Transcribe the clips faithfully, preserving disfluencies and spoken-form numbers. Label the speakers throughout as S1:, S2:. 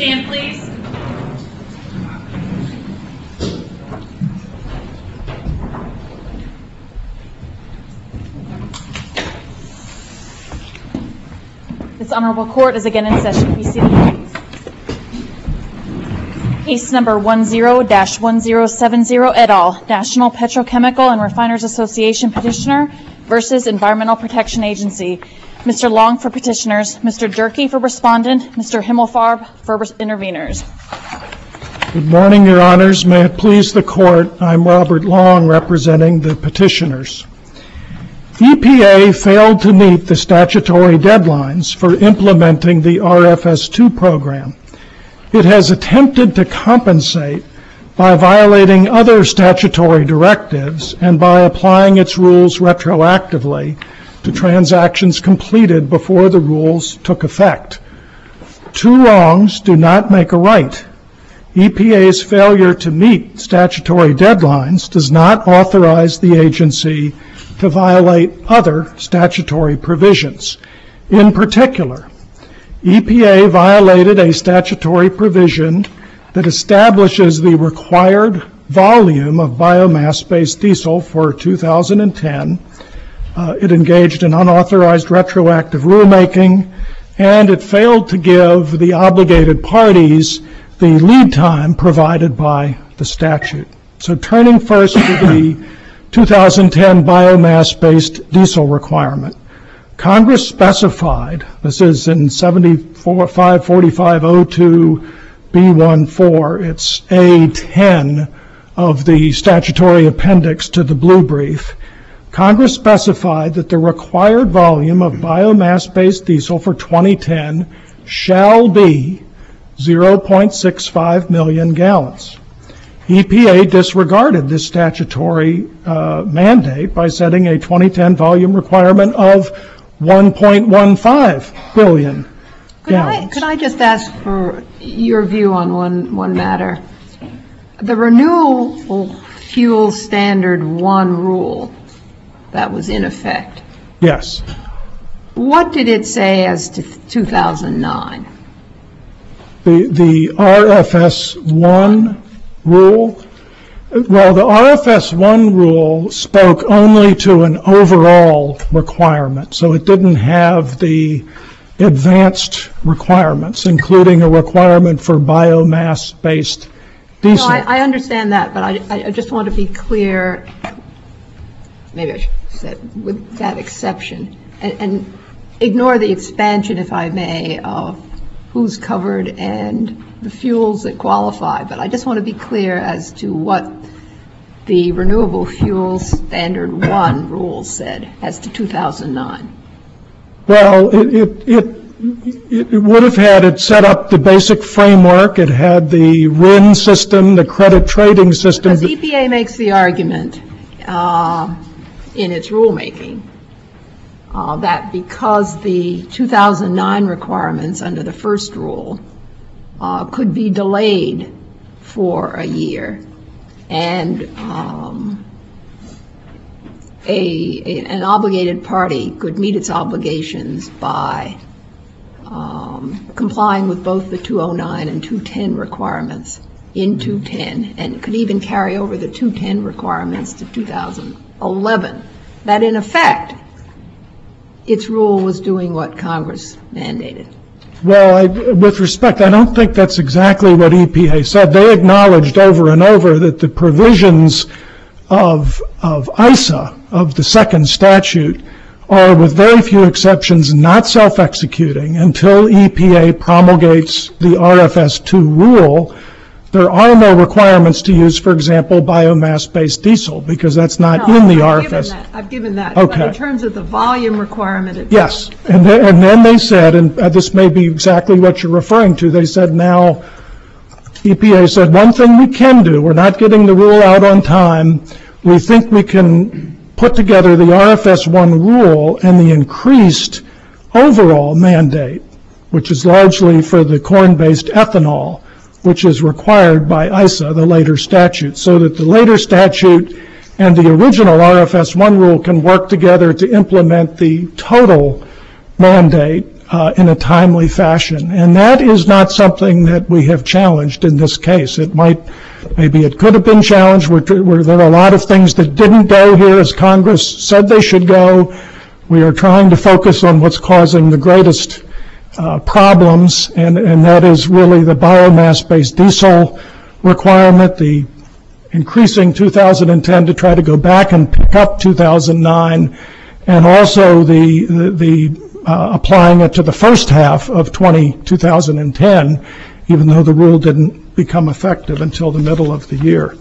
S1: stand, please? This honorable court is again in session. Be seated, please. Case number one zero dash one zero seven zero et al., National Petrochemical and Refiners Association petitioner versus Environmental Protection Agency. Mister Long for petitioners, Mister Durkee for respondent, Mister Himmelfarb for interveners.
S2: Good morning, Your Honors. May it please the court, I'm Robert Long representing the petitioners. E P A failed to meet the statutory deadlines for implementing the R F S two program. It has attempted to compensate by violating other statutory directives and by applying its rules retroactively to transactions completed before the rules took effect. Two wrongs do not make a right. E P A's failure to meet statutory deadlines does not authorize the agency to violate other statutory provisions. In particular, E P A violated a statutory provision that establishes the required volume of biomass-based diesel for two thousand ten. Uh, it engaged in unauthorized retroactive rulemaking, and it failed to give the obligated parties the lead time provided by the statute. So turning first to the two thousand ten biomass-based diesel requirement, Congress specified, this is in seventy-five forty-five oh two B fourteen, it's A ten of the statutory appendix to the blue brief. Congress specified that the required volume of biomass-based diesel for twenty ten shall be zero point six five million gallons. E P A disregarded this statutory uh, mandate by setting a twenty ten volume requirement of one point one five billion
S3: could
S2: gallons.
S3: I, could I just ask for your view on one, one matter? The Renewable Fuel Standard one rule that was in effect.
S2: Yes.
S3: What did it say as to two thousand nine?
S2: The, the R F S one rule, well, the R F S one rule spoke only to an overall requirement, so it didn't have the advanced requirements, including a requirement for biomass-based diesel.
S3: No, I, I understand that, but I, I just want to be clear, maybe I should say, with that exception, and, and ignore the expansion, if I may, of who's covered and the fuels that qualify, but I just want to be clear as to what the Renewable Fuel Standard one rule said as to two thousand nine.
S2: Well, it, it, it, it would have had it set up the basic framework. It had the R I N system, the credit trading system.
S3: Because E P A makes the argument uh, in its rulemaking uh, that because the two thousand nine requirements under the first rule uh, could be delayed for a year, and um, a, a an obligated party could meet its obligations by um, complying with both the two oh nine and two ten requirements in two ten, and could even carry over the two ten requirements to two thousand eleven. That in effect, its rule was doing what Congress mandated.
S2: Well, I, with respect, I don't think that's exactly what E P A said. They acknowledged over and over that the provisions of, of I S A, of the second statute, are, with very few exceptions, not self-executing until E P A promulgates the R F S two rule. There are no requirements to use, for example, biomass-based diesel, because that's not
S3: no,
S2: in the
S3: I've
S2: R F S.
S3: Given that. I've given that.
S2: Okay.
S3: But in terms of the volume requirement, it
S2: yes. And then, and then they said, and uh, this may be exactly what you're referring to, they said now, E P A said, one thing we can do, we're not getting the rule out on time, we think we can put together the R F S one rule and the increased overall mandate, which is largely for the corn-based ethanol, which is required by I S A, the later statute, so that the later statute and the original R F S one rule can work together to implement the total mandate uh, in a timely fashion. And that is not something that we have challenged in this case. It might, maybe it could have been challenged where, where there are a lot of things that didn't go here as Congress said they should go. We are trying to focus on what's causing the greatest uh, problems, and, and that is really the biomass-based diesel requirement, the increasing two thousand ten to try to go back and pick up two thousand nine, and also the, the, the uh, applying it to the first half of two thousand ten, even though the rule didn't become effective until the middle of the year.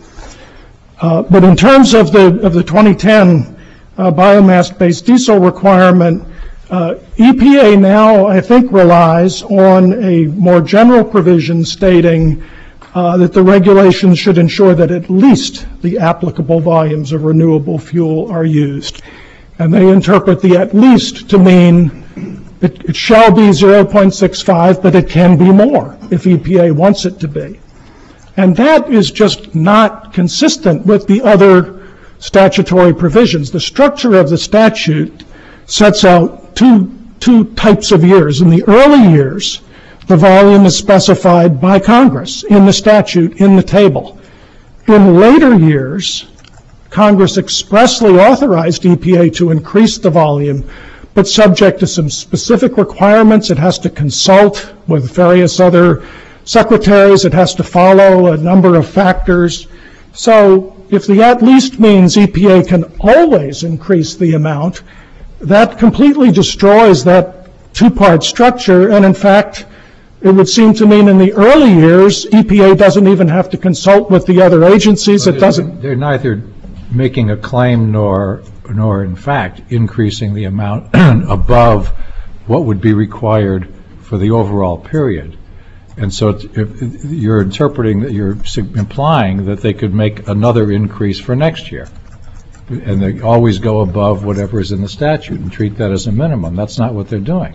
S2: Uh, but in terms of the, of the twenty ten uh, biomass-based diesel requirement, uh, E P A now, I think, relies on a more general provision stating Uh, that the regulations should ensure that at least the applicable volumes of renewable fuel are used. And they interpret the at least to mean it, it shall be zero point six five, but it can be more if E P A wants it to be. And that is just not consistent with the other statutory provisions. The structure of the statute sets out two, two types of years. In the early years, the volume is specified by Congress in the statute, in the table. In later years, Congress expressly authorized E P A to increase the volume, but subject to some specific requirements. It has to consult with various other secretaries. It has to follow a number of factors. So if the at least means E P A can always increase the amount, that completely destroys that two-part structure, and in fact, it would seem to mean in the early years, E P A doesn't even have to consult with the other agencies.
S4: Well,
S2: it doesn't.
S4: They're neither making a claim nor, nor in fact, increasing the amount above what would be required for the overall period. And so if you're interpreting that, you're implying that they could make another increase for next year. And they always go above whatever is in the statute and treat that as a minimum. That's not what they're doing.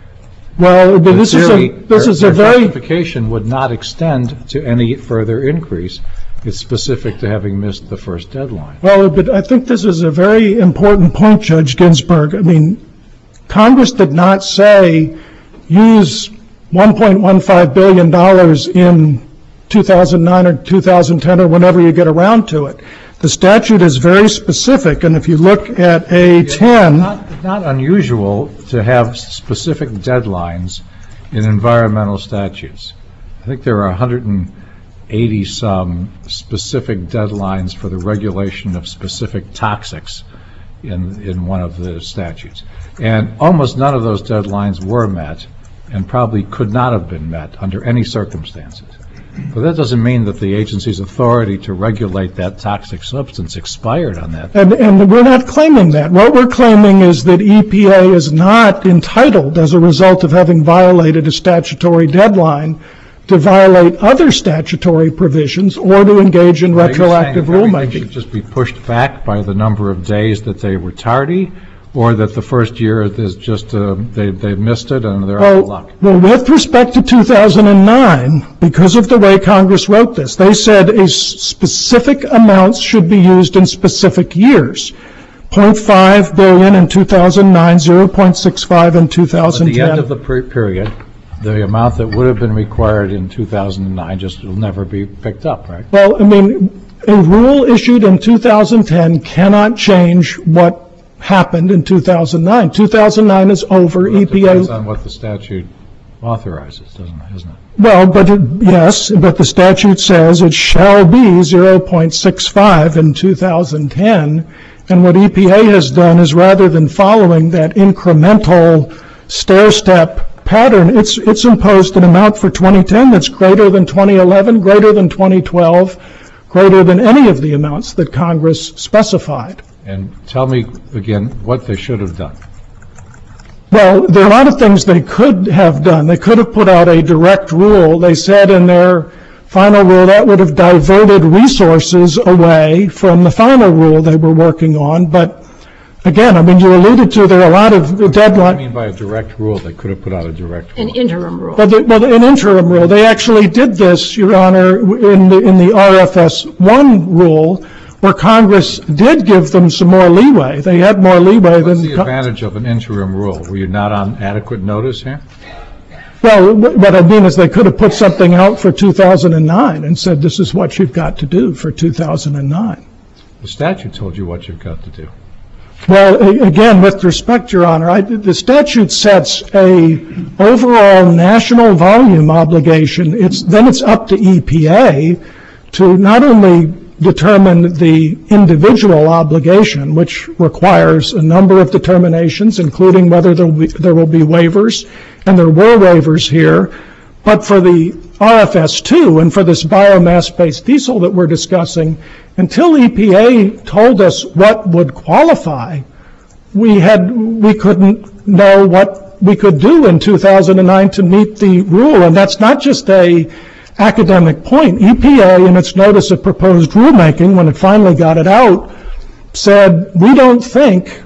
S2: Well, but this
S4: theory,
S2: is a this
S4: their,
S2: is a
S4: their
S2: very
S4: justification would not extend to any further increase. It's specific to having missed the first deadline.
S2: Well, but I think this is a very important point, Judge Ginsburg. I mean, Congress did not say use one point one five billion dollars in two thousand nine or two thousand ten or whenever you get around to it. The statute is very specific, and if you look at A ten...
S4: It's not, not unusual to have specific deadlines in environmental statutes. I think there are one hundred eighty some specific deadlines for the regulation of specific toxics in, in one of the statutes. And almost none of those deadlines were met and probably could not have been met under any circumstances. But that doesn't mean that the agency's authority to regulate that toxic substance expired on that.
S2: And, and we're not claiming that. What we're claiming is that E P A is not entitled, as a result of having violated a statutory deadline, to violate other statutory provisions or to engage in
S4: Are
S2: retroactive
S4: you saying that everything
S2: rulemaking.
S4: should just be pushed back by the number of days that they were tardy, or that the first year is just uh, they, they missed it and they're out of luck?
S2: Well, with respect to two thousand nine, because of the way Congress wrote this, they said a s- specific amounts should be used in specific years. zero point five billion dollars in two thousand nine, zero point six five in two thousand ten.
S4: At the end of the per- period, the amount that would have been required in two thousand nine just will never be picked up, right?
S2: Well, I mean, a rule issued in two thousand ten cannot change what happened in two thousand nine. two thousand nine is over.
S4: Well,
S2: E
S4: that
S2: P A.
S4: depends on what the statute authorizes, doesn't it? Isn't it?
S2: Well, but it, yes, but the statute says it shall be zero point six five in two thousand ten. And what E P A has done is, rather than following that incremental stair-step pattern, it's it's imposed an amount for twenty ten that's greater than twenty eleven, greater than twenty twelve, greater than any of the amounts that Congress specified.
S4: And tell me again what they should have done.
S2: Well, there are a lot of things they could have done. They could have put out a direct rule. They said in their final rule that would have diverted resources away from the final rule they were working on. But again, I mean, you alluded to there are a lot of
S4: What do
S2: deadlines.
S4: you mean by a direct rule? They could have put out a direct rule.
S3: An interim rule.
S2: Well, the, well, an interim rule. They actually did this, Your Honor, in the, in the R F S one rule, where Congress did give them some more leeway. They had more leeway
S4: What's
S2: than...
S4: the advantage of an interim rule? Were you not on adequate notice here?
S2: Well, what I mean is they could have put something out for two thousand nine and said, this is what you've got to do for two thousand nine.
S4: The statute told you what you've got to do.
S2: Well, a- again, with respect, Your Honor, I, the statute sets a overall national volume obligation. It's, then it's up to E P A to not only determine the individual obligation, which requires a number of determinations, including whether there will be, there will be waivers, and there were waivers here, but for the R F S two and for this biomass-based diesel that we're discussing, until E P A told us what would qualify, we had we couldn't know what we could do in two thousand nine to meet the rule, and that's not just a academic point. E P A, in its notice of proposed rulemaking, when it finally got it out, said, we don't think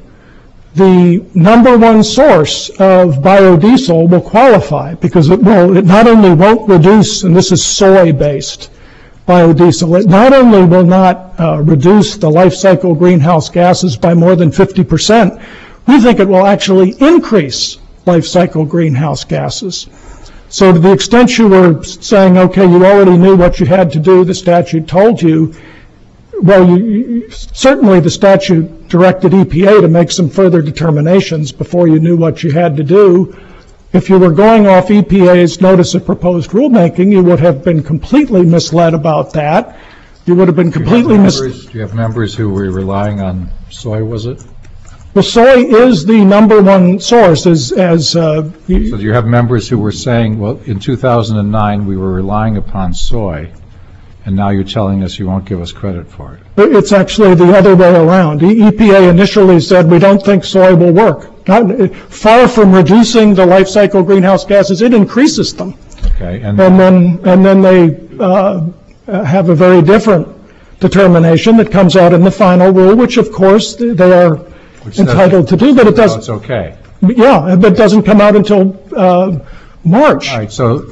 S2: the number one source of biodiesel will qualify because it will, it not only won't reduce, and this is soy-based biodiesel, it not only will not uh, reduce the life cycle greenhouse gases by more than fifty percent, we think it will actually increase life cycle greenhouse gases. So to the extent you were saying, okay, you already knew what you had to do, the statute told you, well, you, you, certainly the statute directed E P A to make some further determinations before you knew what you had to do. If you were going off E P A's notice of proposed rulemaking, you would have been completely misled about that. You would have been completely misled.
S4: Do you have members who were relying on soy, was it?
S2: Well, soy is the number one source, as, as uh,
S4: So do you have members who were saying, well, in two thousand nine we were relying upon soy, and now you're telling us you won't give us credit for it?
S2: It's actually the other way around. E P A initially said, we don't think soy will work. Not, far from reducing the life cycle greenhouse gases, it increases them.
S4: Okay, and,
S2: And then, and then they uh, have a very different determination that comes out in the final rule, which of course they are
S4: which says-
S2: entitled to do, but it
S4: no,
S2: doesn't.
S4: it's okay.
S2: Yeah, but it doesn't come out until uh, March.
S4: All right, so,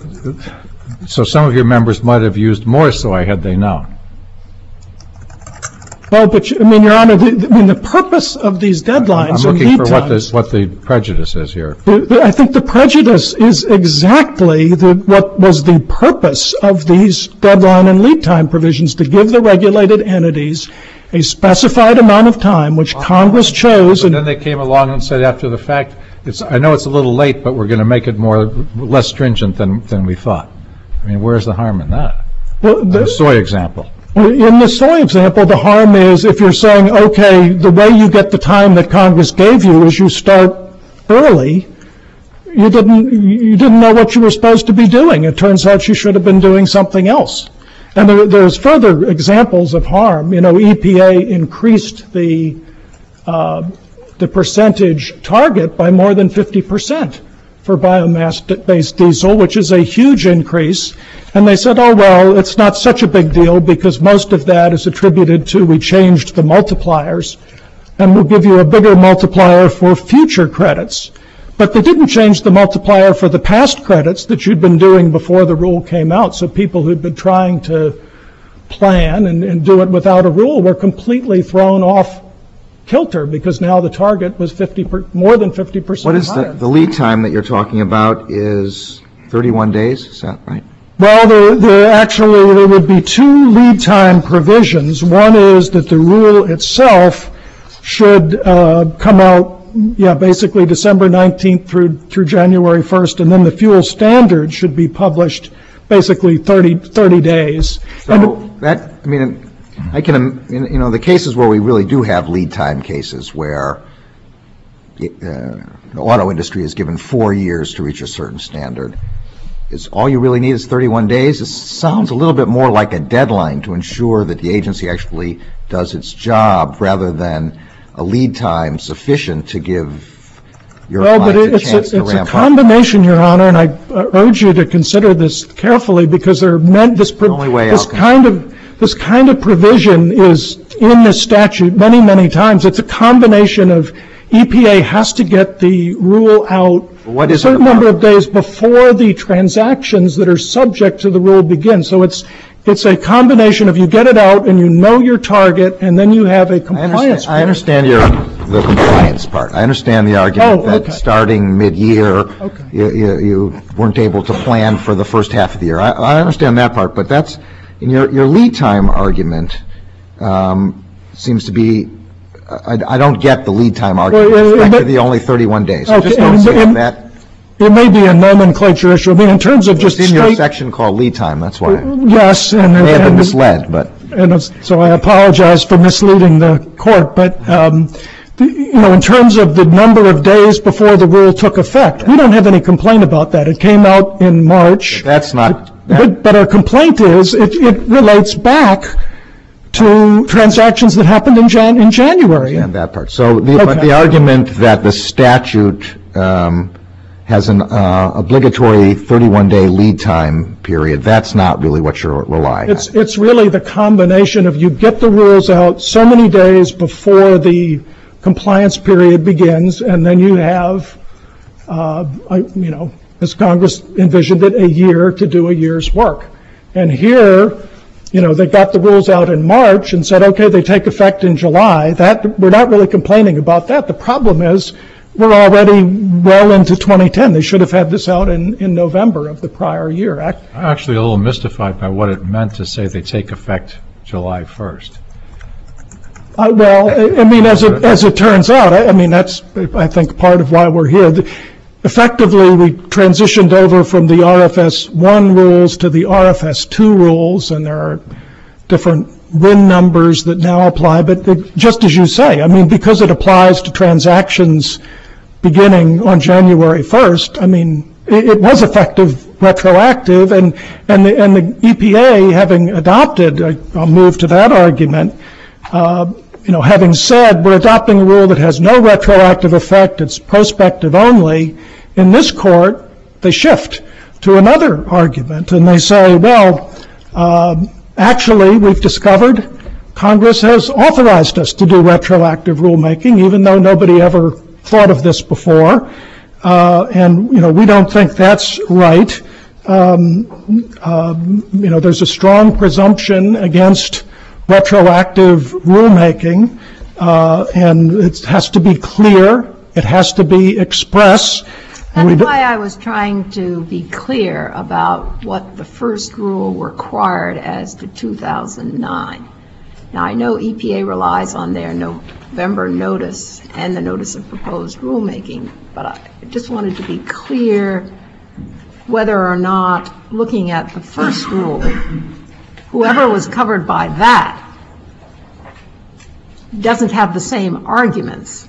S4: so some of your members might have used more soy had they known.
S2: Well, but, you- I mean, Your Honor, the, I mean, the purpose of these deadlines
S4: I'm
S2: and
S4: looking
S2: lead
S4: for what the,
S2: times,
S4: what the prejudice is here.
S2: the- the- I think the prejudice is exactly the, what was the purpose of these deadline and lead time provisions, to give the regulated entities a specified amount of time, which Congress chose.
S4: But
S2: And
S4: then they came along and said after the fact, it's, I know it's a little late, but we're going to make it more, less stringent than, than we thought. I mean, where's the harm in that?
S2: well,
S4: The
S2: the,
S4: soy example.
S2: in the soy example, the harm is if you're saying, okay, the way you get the time that Congress gave you is you start early, you didn't, you didn't know what you were supposed to be doing. It turns out you should have been doing something else. And there, there's further examples of harm. You know, E P A increased the, uh, the percentage target by more than fifty percent for biomass-based diesel, which is a huge increase. And they said, oh, well, it's not such a big deal because most of that is attributed to we changed the multipliers, and we'll give you a bigger multiplier for future credits. But they didn't change the multiplier for the past credits that you'd been doing before the rule came out. So people who'd been trying to plan and, and do it without a rule were completely thrown off kilter because now the target was fifty per, more than fifty percent
S5: What is the,
S2: higher.
S5: the lead time that you're talking about is thirty-one days, is that right?
S2: Well, there, there actually, there would be two lead time provisions. One is that the rule itself should uh, come out, yeah, basically December nineteenth through through January first, and then the fuel standard should be published basically thirty, thirty days.
S5: So that, I mean, I can, um, you know, the cases where we really do have lead time cases where uh, the auto industry is given four years to reach a certain standard, is all you really need is thirty-one days? It sounds a little bit more like a deadline to ensure that the agency actually does its job rather than a lead time sufficient to give your
S2: Well, but
S5: clients a
S2: it's a,
S5: chance to
S2: it's a
S5: ramp up.
S2: combination, Your Honor, and I uh, urge you to consider this carefully because they're meant, this, pro-
S5: only way
S2: this
S5: I'll
S2: kind of, this kind of provision is in the statute many, many times. It's a combination of E P A has to get the rule out
S5: What
S2: a
S5: is
S2: certain
S5: it
S2: number
S5: about?
S2: of days before the transactions that are subject to the rule begin. So it's, it's a combination of you get it out and you know your target, and then you have a
S5: I
S2: compliance
S5: understand, I understand your, the compliance part. I understand the argument
S2: Oh,
S5: that
S2: okay.
S5: starting mid-year,
S2: Okay.
S5: you, you, you weren't able to plan for the first half of the year. I, I understand that part, but that's, in your, your lead time argument, um, seems to be, I, I don't get the lead time argument
S2: Well,
S5: with
S2: it-
S5: respect to
S2: it-
S5: the only thirty-one days. I
S2: Okay,
S5: just don't
S2: and-
S5: see how
S2: and-
S5: that,
S2: It may be a nomenclature issue. I mean, in terms of just
S5: it's in your
S2: straight,
S5: section called lead time, that's why. I
S2: yes, and,
S5: may have been
S2: and,
S5: misled, but.
S2: and it's- so I apologize for misleading the court, but, um, the- you know, in terms of the number of days before the rule took effect, we don't have any complaint about that. It came out in March.
S5: That's not, that,
S2: But, but our complaint is, it, it relates back to transactions that happened in Jan, in January.
S5: and that part. So, the, but
S2: Okay.
S5: the argument that the statute um, has an uh, obligatory thirty-one day lead time period, that's not really what you're relying on.
S2: It's, it's really the combination of you get the rules out so many days before the compliance period begins, and then you have, uh, I- you know, as Congress envisioned it, a year to do a year's work. And here, you know, they got the rules out in March and said, okay, they take effect in July. That, we're not really complaining about that. The problem is, we're already well into twenty ten. They should have had this out in, in November of the prior year. Ac-
S4: I'm actually a little mystified by what it meant to say they take effect July first.
S2: Uh, Well, I I mean, as it, as it turns out, I I mean, that's, I think, part of why we're here. The- Effectively, we transitioned over from the R F S one rules to the R F S two rules, and there are different R I N numbers that now apply, but it- just as you say, I mean, because it applies to transactions beginning on January first, I mean, it, it was effective retroactive, and, and the, and the E P A, having adopted, I- I'll move to that argument, uh, you know, having said we're adopting a rule that has no retroactive effect, it's prospective only, in this court, they shift to another argument, and they say, well, um, actually, we've discovered Congress has authorized us to do retroactive rulemaking, even though nobody ever thought of this before, uh, and, you know, we don't think that's right. Um, um, you know, there's a strong presumption against retroactive rulemaking, uh, and it has to be clear, it has to be express. and we
S3: That's
S2: don't-
S3: why I was trying to be clear about what the first rule required as to two thousand nine. Now, I know E P A relies on their November notice and the notice of proposed rulemaking, but I just wanted to be clear whether or not, looking at the first rule, whoever was covered by that doesn't have the same arguments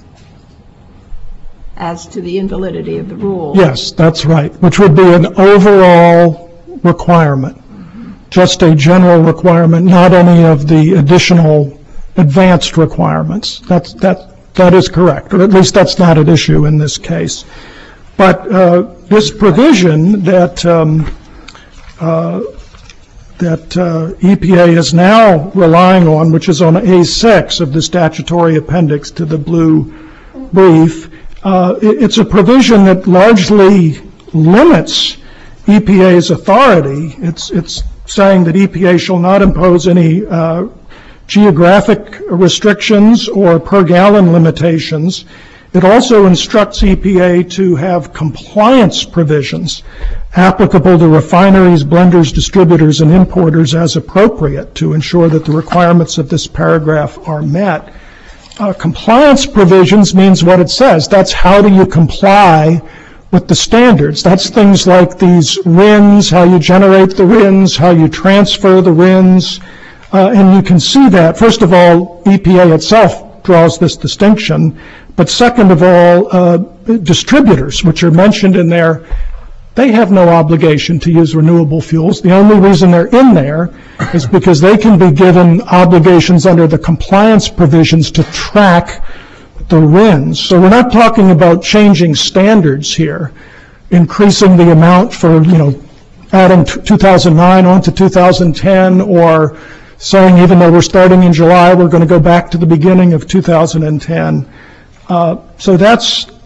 S3: as to the invalidity of the rule.
S2: Yes, that's right, which would be an overall requirement, just a general requirement, not any of the additional advanced requirements. That's, that, that is correct, or at least that's not at issue in this case. But uh, this provision that um, uh, that uh, E P A is now relying on, which is on A six of the statutory appendix to the blue brief, uh, it- it's a provision that largely limits E P A's authority. It's, it's saying that E P A shall not impose any uh, geographic restrictions or per gallon limitations. It also instructs E P A to have compliance provisions applicable to refineries, blenders, distributors, and importers as appropriate to ensure that the requirements of this paragraph are met. Uh, Compliance provisions means what it says. That's how do you comply with the standards. That's things like these R I Ns, how you generate the R I Ns, how you transfer the R I Ns, uh, and you can see that. First of all, E P A itself draws this distinction, but second of all, uh, distributors, which are mentioned in there, they have no obligation to use renewable fuels. The only reason they're in there is because they can be given obligations under the compliance provisions to track the R I Ns. So we're not talking about changing standards here, increasing the amount for, you know, adding t- two thousand nine onto two thousand ten, or saying even though we're starting in July, we're going to go back to the beginning of two thousand ten. Uh, So that's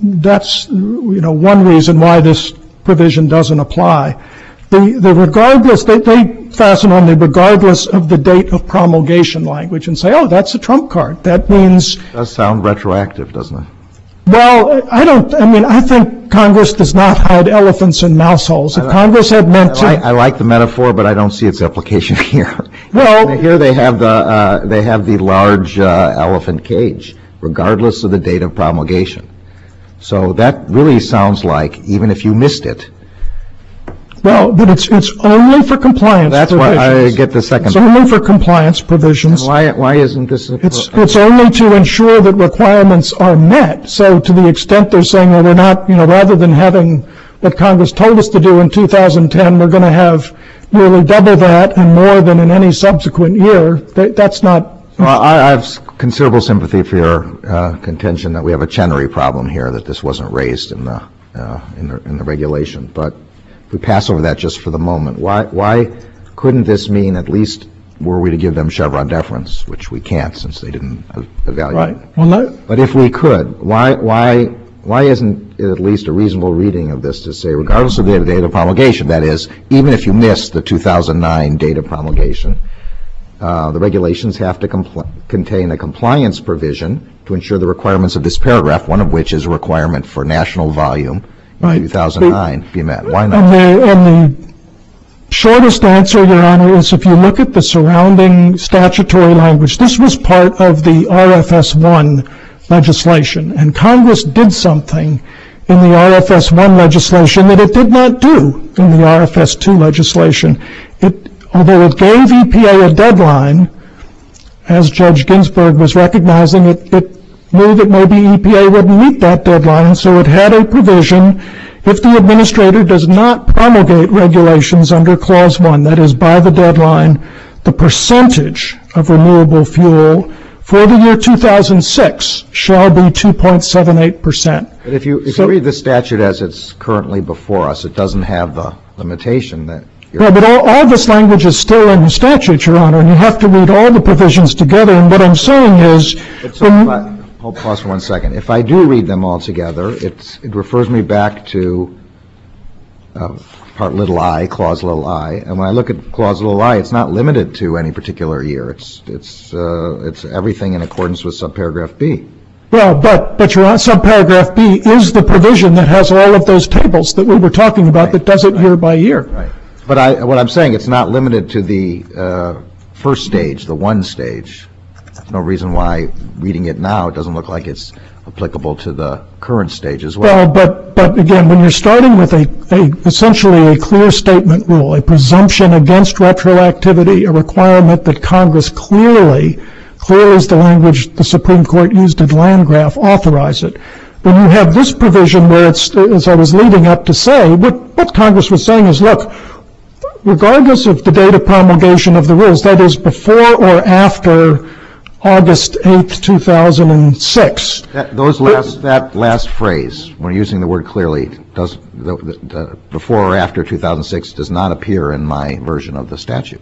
S2: that's, you know, one reason why this provision doesn't apply. The, the regardless, they, they fasten on the regardless of the date of promulgation language and say, oh, that's a trump card. That means...
S5: It does sound retroactive, doesn't it?
S2: Well, I don't, I mean, I think Congress does not hide elephants in mouse holes. If Congress had meant to...
S5: I like, I like the metaphor, but I don't see its application here.
S2: Well...
S5: Here they have the, uh, they have the large uh, elephant cage, regardless of the date of promulgation. So that really sounds like, even if you missed it...
S2: Well, but it's it's only for compliance
S5: That's
S2: provisions.
S5: why I get the second...
S2: It's only for compliance provisions.
S5: And why, why isn't this... A
S2: It's, it's only to ensure that requirements are met. So to the extent they're saying, well, we're not, you know, rather than having what Congress told us to do in two thousand ten, we're going to have nearly double that and more than in any subsequent year, that, that's not...
S5: Well, I, I have considerable sympathy for your uh, contention that we have a Chenery problem here, that this wasn't raised in the, uh, in the, in the regulation. But we pass over that just for the moment. Why, why couldn't this mean, at least were we to give them Chevron deference, which we can't since they didn't evaluate?
S2: Right. Well, that,
S5: but if we could, why, why, why isn't it at least a reasonable reading of this to say, regardless of the date of promulgation, that is, even if you missed the two thousand nine date of promulgation, uh, the regulations have to compl- contain a compliance provision to ensure the requirements of this paragraph, one of which is a requirement for national volume.
S2: Right.
S5: two thousand nine be met. Why not?
S2: And the, and the shortest answer, Your Honor, is if you look at the surrounding statutory language, this was part of the R F S one legislation, and Congress did something in the R F S one legislation that it did not do in the R F S two legislation. It, although it gave E P A a deadline, as Judge Ginsburg was recognizing, it, it knew that maybe E P A wouldn't meet that deadline, and so it had a provision: if the administrator does not promulgate regulations under Clause one, that is, by the deadline, the percentage of renewable fuel for the year two thousand six shall be two point seven eight percent.
S5: But if you, if
S2: So-
S5: you read the statute as it's currently before us, it doesn't have the limitation that you're...
S2: Well, but all, all this language is still in the statute, Your Honor, and you have to read all the provisions together, and what I'm saying is...
S5: But so if I- Hold, pause for one second. If I do read them all together, it's, it refers me back to uh, part little I, clause little I, and when I look at clause little I, it's not limited to any particular year. It's it's uh, it's everything in accordance with subparagraph B.
S2: Well, but, but Your Honor, subparagraph B is the provision that has all of those tables that we were talking about,
S5: Right,
S2: that does it
S5: right.
S2: year by year.
S5: Right. But I, what I'm saying, it's not limited to the uh, first stage, the one stage. No reason why reading it now it doesn't look like it's applicable to the current stage as well.
S2: Well, but, but again, when you're starting with a, a, essentially a clear statement rule, a presumption against retroactivity, a requirement that Congress clearly, clearly is the language the Supreme Court used in Landgraf, authorize it. When you have this provision where it's, as I was leading up to say, what, what Congress was saying is, look, regardless of the date of promulgation of the rules, that is before or after August eighth, two thousand six.
S5: That, those last, that last phrase, when using the word clearly, does the, the, the before or after two thousand six does not appear in my version of the statute.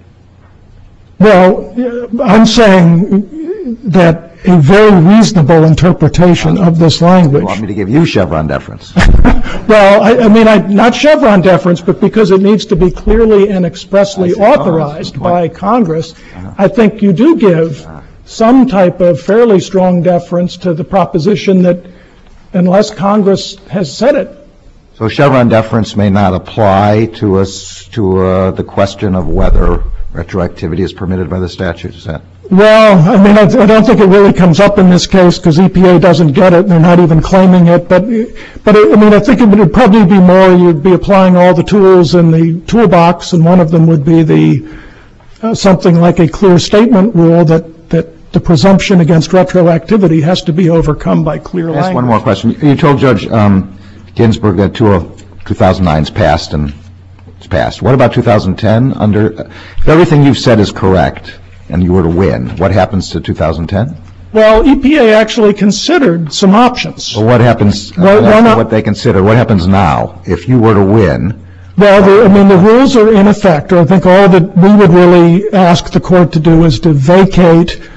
S2: Well, I'm saying that a very reasonable interpretation of this language.
S5: You want me to give you Chevron deference?
S2: Well, I, I mean, I, not Chevron deference, but because it needs to be clearly and expressly
S5: I see. Oh,
S2: authorized
S5: that's the point.
S2: by Congress, I think you do give some type of fairly strong deference to the proposition that unless Congress has said it.
S5: So Chevron deference may not apply to us, to uh, the question of whether retroactivity is permitted by the statute, is that?
S2: Well, I mean, I, I don't think it really comes up in this case because E P A doesn't get it and they're not even claiming it. But, but I mean, I think it would probably be more, you'd be applying all the tools in the toolbox, and one of them would be the uh, something like a clear statement rule that, that the presumption against retroactivity has to be overcome by clear
S5: Can I
S2: language.
S5: ask one more question? You told Judge um, Ginsburg that two thousand nine's passed and it's passed. What about two thousand ten? Under, if everything you've said is correct and you were to win, what happens to two thousand ten?
S2: Well, E P A actually considered some options.
S5: Well, what happens,
S2: Well,
S5: that's
S2: why not-
S5: what they consider, what happens now? If you were to win,
S2: Well, the, I mean, the rules are in effect. I think all that we would really ask the court to do is to vacate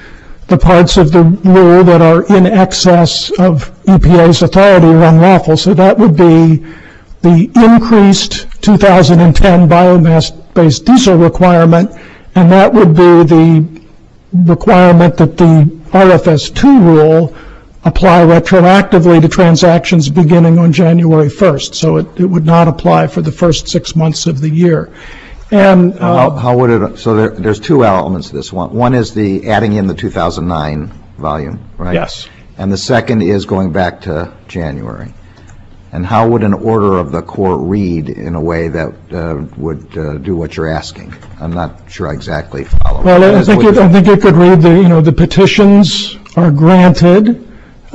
S2: the parts of the rule that are in excess of E P A's authority are unlawful. So that would be the increased two thousand ten biomass-based diesel requirement, and that would be the requirement that the R F S two rule apply retroactively to transactions beginning on January first. So it, it would not apply for the first six months of the year. And uh,
S5: how, how would it, so there, there's two elements to this. One, one is the adding in the two thousand nine volume, right?
S2: yes.
S5: And the second is going back to January. And how would an order of the court read in a way that uh, would uh, do what you're asking? I'm not sure I exactly follow.
S2: Well, I
S5: As
S2: think,
S5: would-
S2: it, I think it could read the, you know, the petitions are granted.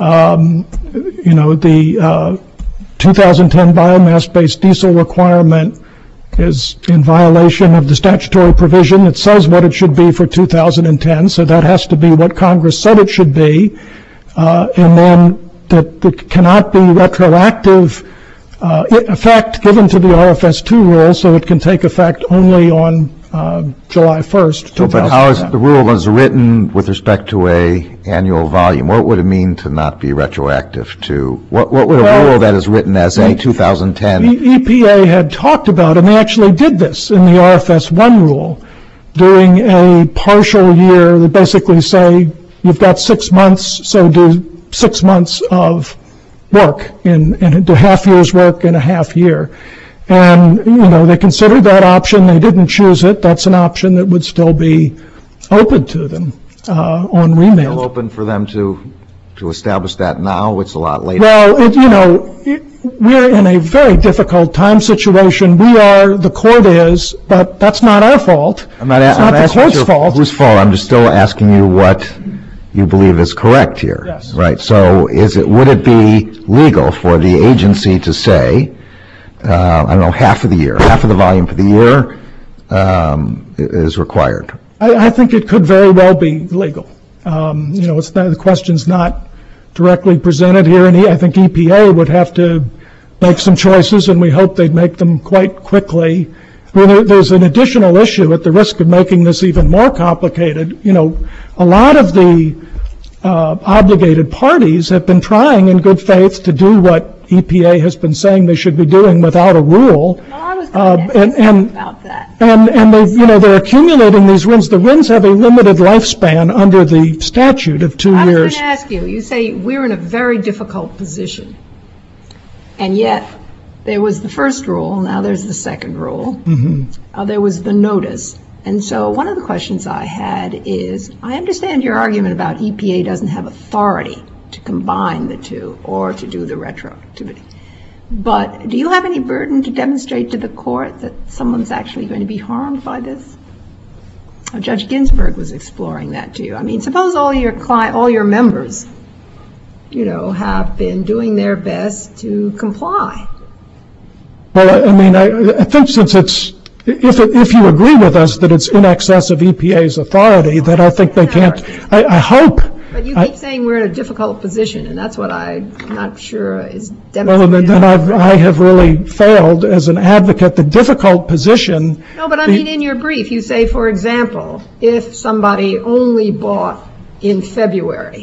S2: Um, you know, the uh, two thousand ten biomass-based diesel requirement is in violation of the statutory provision that says what it should be for two thousand ten, so that has to be what Congress said it should be. Uh, and then that there cannot be retroactive uh, effect given to the R F S two rule, so it can take effect only on uh, July first,
S5: So, but how is the rule is written with respect to a annual volume? What would it mean to not be retroactive to, what, what would a
S2: Well,
S5: rule that is written as a two thousand ten?
S2: E P A had talked about, and they actually did this in the R F S one rule, doing a partial year. They basically say, you've got six months, so do six months of work, in, in a half year's work in a half year. And, you know, they considered that option. They didn't choose it. That's an option that would still be open to them uh, on
S5: Still
S2: remand.
S5: open for them to, to establish that now? It's a lot later.
S2: Well, it, you know, it, we're in a very difficult time situation. We are, the court is, but that's not our fault.
S5: I'm not,
S2: It's
S5: I'm
S2: not the
S5: asking
S2: court's
S5: you
S2: fault.
S5: whose fault. I'm just still asking you what you believe is correct here.
S2: Yes.
S5: Right. So is it, would it be legal for the agency to say, uh, I don't know, half of the year, half of the volume for the year um, is required?
S2: I, I think it could very well be legal. Um, you know, it's not, the question's not directly presented here, and I think E P A would have to make some choices, and we hope they'd make them quite quickly. I mean, there, there's an additional issue at the risk of making this even more complicated. You know, a lot of the uh, obligated parties have been trying in good faith to do what E P A has been saying they should be doing without a rule.
S3: Well, I was
S2: Uh,
S3: going to
S2: and-
S3: ask
S2: and-
S3: about that.
S2: And, and they've, you know, they're accumulating these R I Ns. The R I Ns have a limited lifespan under the statute of two
S3: I was going
S2: years.
S3: to ask you, you say we're in a very difficult position, and yet there was the first rule, now there's the second rule.
S2: Mm-hmm.
S3: Uh, there was the notice. And so one of the questions I had is, I understand your argument about E P A doesn't have authority to combine the two or to do the retroactivity. But do you have any burden to demonstrate to the court that someone's actually going to be harmed by this? Uh, Judge Ginsburg was exploring that too. I mean, suppose all your client, all your members, you know, have been doing their best to comply.
S2: Well, I I mean, I, I think since it's, if, it, if you agree with us that it's in excess of E P A's authority, that I think they can't, I, I hope.
S3: But you
S2: I-
S3: keep saying we're in a difficult position, and that's what I'm not sure is
S2: Well,
S3: demonstrated.
S2: then then I've, I have really failed as an advocate. The difficult position.
S3: No, but I
S2: the-
S3: mean, in your brief, you say, for example, if somebody only bought in February,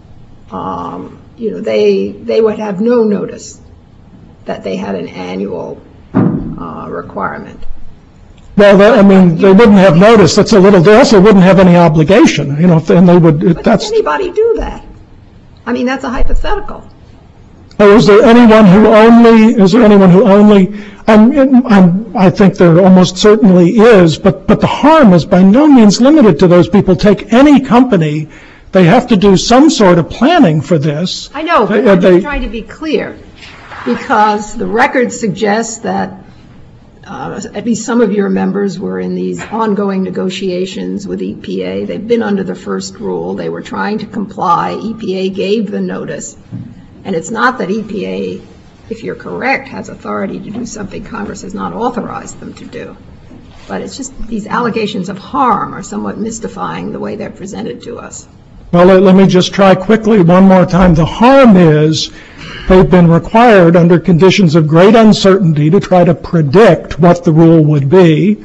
S3: um, you know, they, they would have no notice that they had an annual uh, requirement.
S2: Well, that, I mean, they wouldn't have notice. That's a little, they also wouldn't have any obligation, you know, if- and they would,
S3: But
S2: that's.
S3: does anybody do that? I mean, that's a hypothetical.
S2: Oh, is there anyone who only, is there anyone who only, I'm, I'm, I think there almost certainly is, but, but the harm is by no means limited to those people. Take any company, they have to do some sort of planning for this.
S3: I know, but
S2: They-
S3: I'm
S2: they-
S3: just trying to be clear, because the record suggests that uh, at least some of your members were in these ongoing negotiations with E P A. They've been under the first rule. They were trying to comply. E P A gave the notice. And it's not that E P A, if you're correct, has authority to do something Congress has not authorized them to do. But it's just these allegations of harm are somewhat mystifying the way they're presented to us.
S2: Well, let, let me just try quickly one more time. The harm is they've been required under conditions of great uncertainty to try to predict what the rule would be.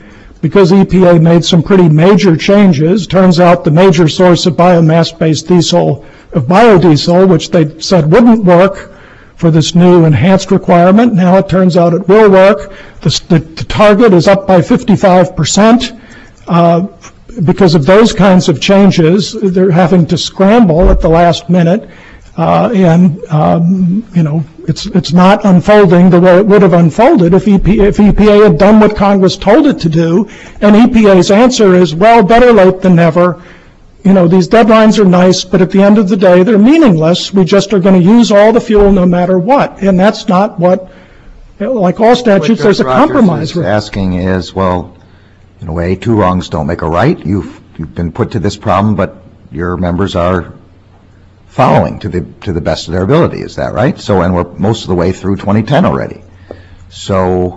S2: because E P A made some pretty major changes. Turns out the major source of biomass-based diesel, of biodiesel, which they said wouldn't work for this new enhanced requirement, now it turns out it will work. The, the, the target is up by fifty-five percent. Uh, because of those kinds of changes, they're having to scramble at the last minute, uh, and um, you know, it's it's not unfolding the way it would have unfolded if, EP, if E P A had done what Congress told it to do. And E P A's answer is, well, better late than never. You know, these deadlines are nice, but at the end of the day, they're meaningless. We just are going to use all the fuel no matter what. And that's not what, like all statutes, there's a compromise.
S5: What Judge Rogers is asking is, well, in a way, two wrongs don't make a right. You've, you've been put to this problem, but your members are following to the, to the best of their ability. Is that right? So, and we're most of the way through twenty ten already. So,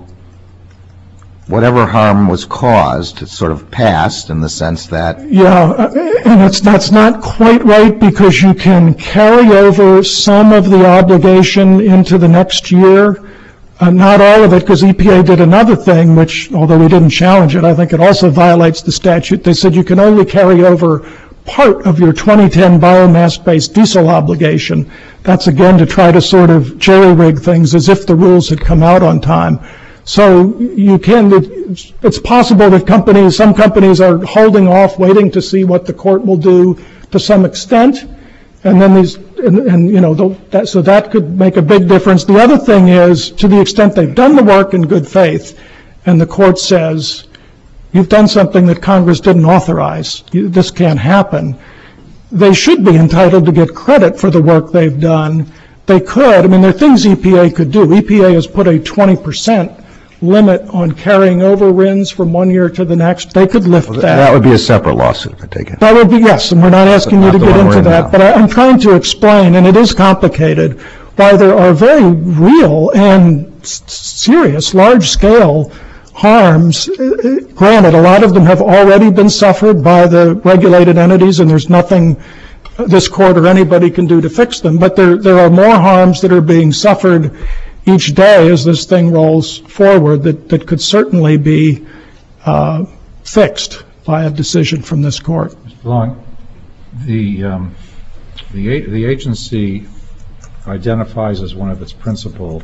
S5: whatever harm was caused, it's sort of passed in the sense that...
S2: Yeah, and it's, that's not quite right, because you can carry over some of the obligation into the next year. Uh, not all of it, because E P A did another thing, which, although we didn't challenge it, I think it also violates the statute. They said you can only carry over part of your twenty ten biomass-based diesel obligation. That's, again, to try to sort of jerry-rig things as if the rules had come out on time. So you can, it's possible that companies, some companies are holding off, waiting to see what the court will do to some extent, and then these, and, and you know, that, so that could make a big difference. The other thing is, to the extent they've done the work in good faith, and the court says, you've done something that Congress didn't authorize, you, this can't happen, they should be entitled to get credit for the work they've done. They could, I mean, there are things E P A could do. E P A has put a twenty percent limit on carrying over R I Ns from one year to the next. They could lift
S5: well,
S2: that.
S5: That would be a separate lawsuit, I take it.
S2: That would be, yes, and we're not asking you to get into that, but I, I'm trying to explain, and it is complicated, why there are very real and s- serious, large-scale harms. Granted, a lot of them have already been suffered by the regulated entities, and there's nothing this court or anybody can do to fix them, but there, there are more harms that are being suffered each day as this thing rolls forward that, that could certainly be uh, fixed by a decision from this court.
S4: Mister Long, the, um, the, the agency identifies as one of its principal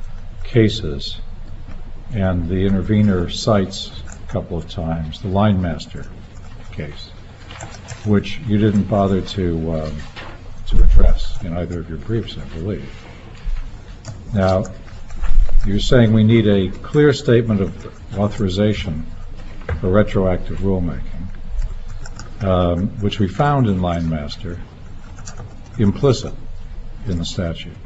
S4: cases, and the intervener cites a couple of times the Line Master case, which you didn't bother to, um, to address in either of your briefs, I believe. Now, you're saying we need a clear statement of authorization for retroactive rulemaking, um, which we found in Line Master implicit in the statute.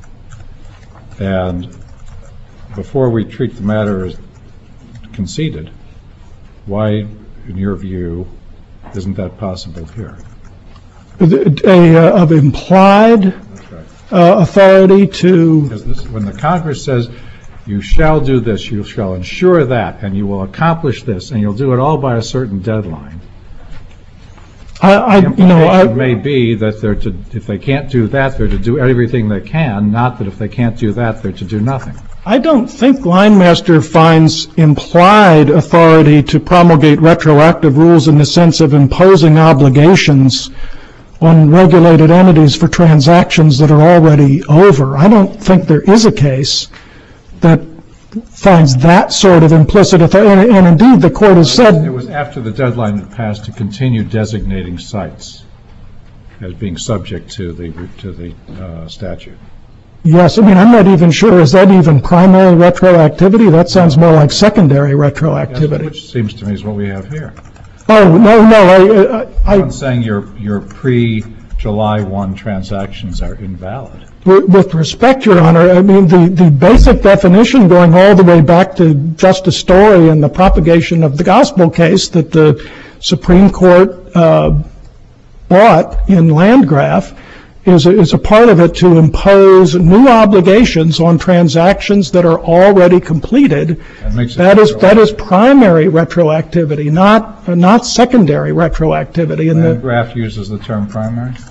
S4: And before we treat the matter as conceded, why, in your view, isn't that possible here?
S2: A, uh, of implied Uh, authority to...
S4: Because this, when the Congress says, you shall do this, you shall ensure that, and you will accomplish this, and you'll do it all by a certain deadline,
S2: I, I
S4: the
S2: you know, I,
S4: implication may be that they're to, if they can't do that, they're to do everything they can, not that if they can't do that, they're to do nothing.
S2: I don't think Line Master finds implied authority to promulgate retroactive rules in the sense of imposing obligations on regulated entities for transactions that are already over. I don't think there is a case that finds that sort of implicit authority, and, and indeed the court has said...
S4: It was after the deadline had passed to continue designating sites as being subject to the, to the uh, statute.
S2: Yes, I mean, I'm not even sure, is that even primary retroactivity? That sounds more like secondary retroactivity.
S4: Yes, which seems to me is what we have here.
S2: Oh, no, no, I... I, I
S4: I'm saying your, your pre-July first transactions are invalid.
S2: With respect, Your Honor, I mean, the, the basic definition going all the way back to Justice Story and the propagation of the gospel case that the Supreme Court uh, bought in Landgraf is a, is a part of it to impose new obligations on transactions that are already completed.
S4: That makes it
S2: That is that is primary retroactivity, not uh, not secondary retroactivity. And the
S4: Landgraf uses the term primary?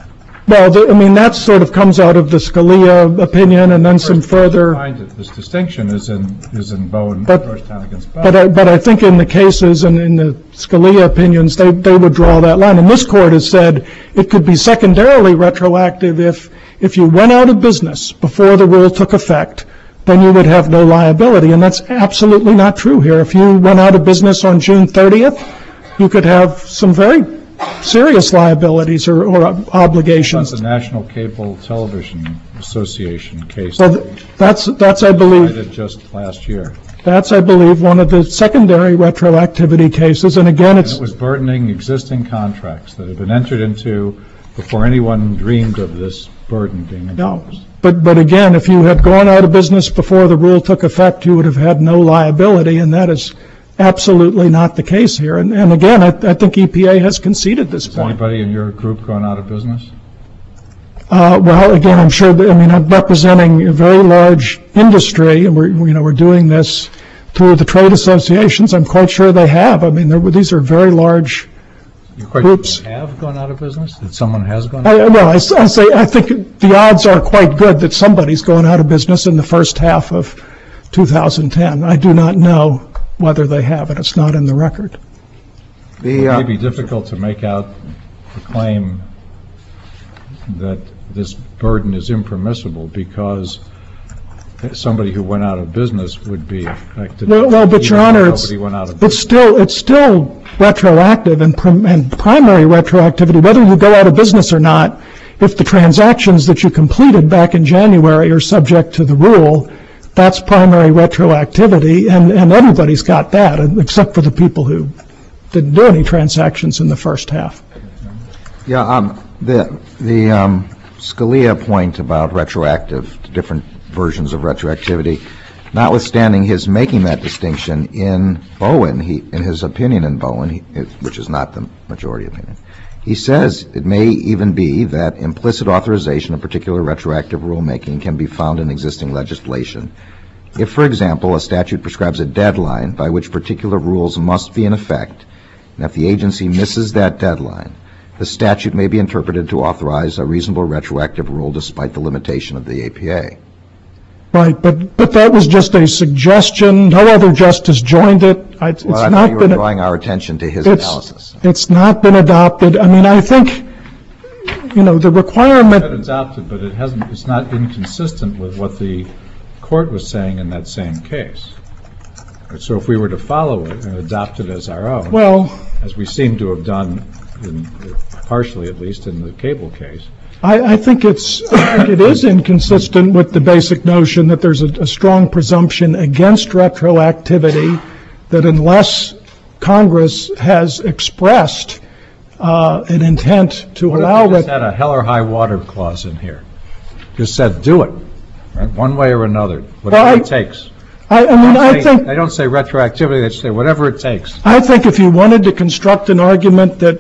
S2: Well, the- I mean, that sort of comes out of the Scalia opinion and then some further.
S4: Find it. This distinction is in, is in Bowen,
S2: But-
S4: Georgetown against Bowen.
S2: But I, but I think in the cases and in the Scalia opinions, they, they would draw that line. And this court has said it could be secondarily retroactive if, if you went out of business before the rule took effect, then you would have no liability. And that's absolutely not true here. If you went out of business on June thirtieth, you could have some very serious liabilities or, or obligations.
S4: That's the National Cable Television Association case.
S2: Well, that's, that's, I believe,
S4: Decided just last year.
S2: that's, I believe, one of the secondary retroactivity cases. And again,
S4: And
S2: it's,
S4: it was burdening existing contracts that had been entered into before anyone dreamed of this burden being
S2: no.
S4: imposed.
S2: But, but again, if you had gone out of business before the rule took effect, you would have had no liability, and that is absolutely not the case here. And, and again, I, I think E P A has conceded this
S4: Is
S2: point.
S4: anybody in your group going out of business?
S2: Uh, well, again, I'm sure, that, I mean, I'm representing a very large industry, and we're, you know, we're doing this through the trade associations. I'm quite sure they have. I mean, there were- these are very large.
S4: You're quite
S2: Groups.
S4: sure they have gone out of business? That someone has gone out?
S2: I, well, I, s- I say, I think the odds are quite good that somebody's going out of business in the first half of two thousand ten. I do not know whether they have it. It's not in the record.
S5: The,
S4: It
S5: uh,
S4: may be difficult to make out the claim that this burden is impermissible because somebody who went out of business would be affected.
S2: Well, well, but Your
S4: even though
S2: Honor, it's,
S4: Nobody went out of
S2: it's
S4: business.
S2: still, it's still retroactive and, prim- and primary retroactivity, whether you go out of business or not, if the transactions that you completed back in January are subject to the rule, that's primary retroactivity, and, and everybody's got that, except for the people who didn't do any transactions in the first half.
S5: Yeah, um, the, the um, Scalia point about retroactive, different versions of retroactivity, notwithstanding his making that distinction in Bowen, he, in his opinion in Bowen, he, it, which is not the majority opinion, he says it may even be that implicit authorization of particular retroactive rulemaking can be found in existing legislation. If, for example, a statute prescribes a deadline by which particular rules must be in effect, and if the agency misses that deadline, the statute may be interpreted to authorize a reasonable retroactive rule despite the limitation of the A P A.
S2: Right, but, but that was just a suggestion. No other justice joined it. I- It's
S5: Well, I thought
S2: not
S5: you were
S2: been.
S5: drawing our attention to his
S2: It's,
S5: analysis.
S2: it's not been adopted. I mean, I think, you know, the
S4: It's
S2: requirement,
S4: been adopted, but it hasn't, it's not inconsistent with what the court was saying in that same case. So if we were to follow it and adopt it as our own,
S2: well,
S4: as we seem to have done, in, partially at least, in the cable case,
S2: I, I think it's, I think it is inconsistent with the basic notion that there's a, a strong presumption against retroactivity, that unless Congress has expressed uh, an intent to
S4: what
S2: allow
S4: if they just
S2: ret-
S4: had a hell or high water clause in here? Just said, do it, right, one way or another, whatever
S2: Well, I-
S4: it takes.
S2: I, I mean, I
S4: They-
S2: think.
S4: They don't say retroactivity, they say whatever it takes.
S2: I think if you wanted to construct an argument that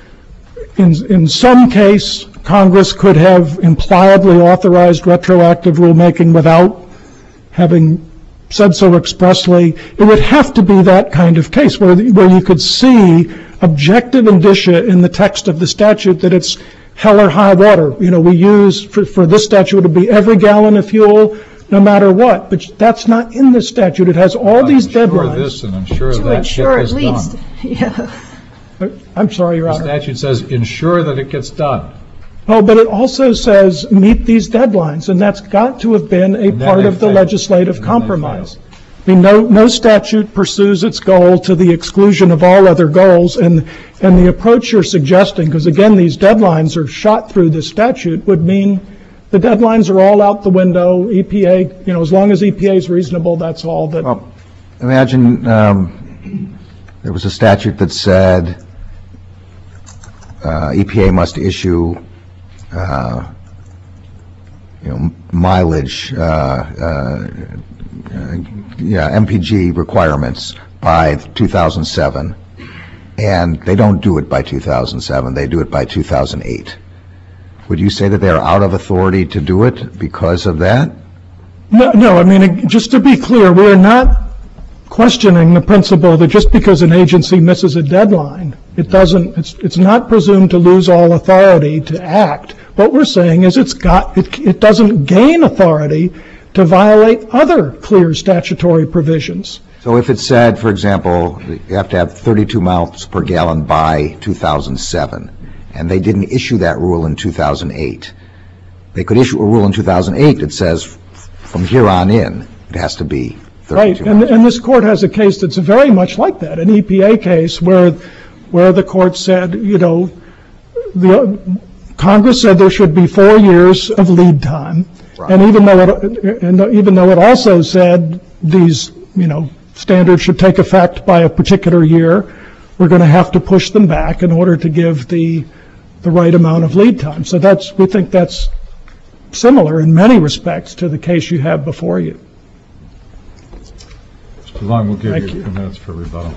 S2: in, in some case, Congress could have impliedly authorized retroactive rulemaking without having said so expressly, it would have to be that kind of case where, the- where you could see objective indicia in the text of the statute that it's hell or high water. You know, we use, for, for this statute, it would be every gallon of fuel, no matter what. But that's not in the statute. It has all these
S4: Ensure
S2: deadlines.
S4: this and ensure
S3: To
S4: that,
S3: ensure
S4: get
S3: at
S4: this
S3: least,
S4: done.
S3: yeah.
S2: I'm sorry, Your
S4: The
S2: Honor.
S4: statute says ensure that it gets done.
S2: Oh, but it also says meet these deadlines, and that's got to have been a
S4: And then
S2: part
S4: they
S2: of the
S4: fail.
S2: legislative
S4: And then they
S2: compromise. I mean, no, no statute pursues its goal to the exclusion of all other goals, and, and the approach you're suggesting, because again, these deadlines are shot through the statute, would mean the deadlines are all out the window. E P A, you know, as long as E P A is reasonable, that's all that.
S5: Well, imagine um, there was a statute that said uh, E P A must issue, uh, you know, mileage, uh, uh, uh, yeah, M P G requirements by two thousand seven, and they don't do it by two thousand seven, they do it by two thousand eight. Would you say that they're out of authority to do it because of that?
S2: No, no, I mean, just to be clear, we are not questioning the principle that just because an agency misses a deadline, it doesn't, it's, it's not presumed to lose all authority to act What we're saying is it's got, it, it doesn't gain authority to violate other clear statutory provisions.
S5: So if it said, for example, you have to have thirty-two miles per gallon by two thousand seven, and they didn't issue that rule in two thousand eight, they could issue a rule in two thousand eight that says from here on in, it has to be
S2: Right, and, and this court has a case that's very much like that, an E P A case where, where the court said, you know, the Congress said there should be four years of lead time, right. and even though it, and even though it also said these, you know, standards should take effect by a particular year, we're going to have to push them back in order to give the the right amount of lead time. So that's, we think that's similar in many respects to the case you have before you.
S4: Mister Long, we'll give
S2: Thank
S4: you
S2: you.
S4: a few minutes for rebuttal.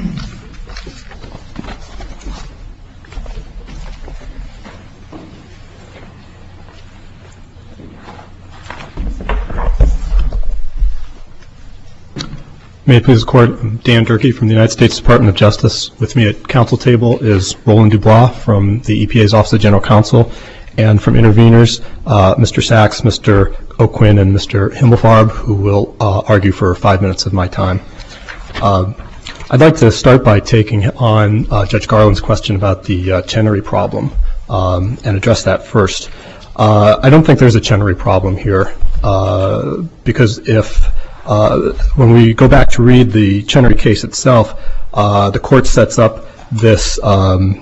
S6: May it please the Court, I'm Dan Durkee from the United States Department of Justice. With me at council table is Roland Dubois from the E P A's Office of General Counsel, and from interveners, uh, Mister Sachs, Mister O'Quinn, and Mister Himmelfarb, who will uh, argue for five minutes of my time. Uh, I'd like to start by taking on uh, Judge Garland's question about the uh, Chenery problem um, and address that first. Uh, I don't think there's a Chenery problem here uh, because if Uh, when we go back to read the Chenery case itself, uh, the court sets up this um,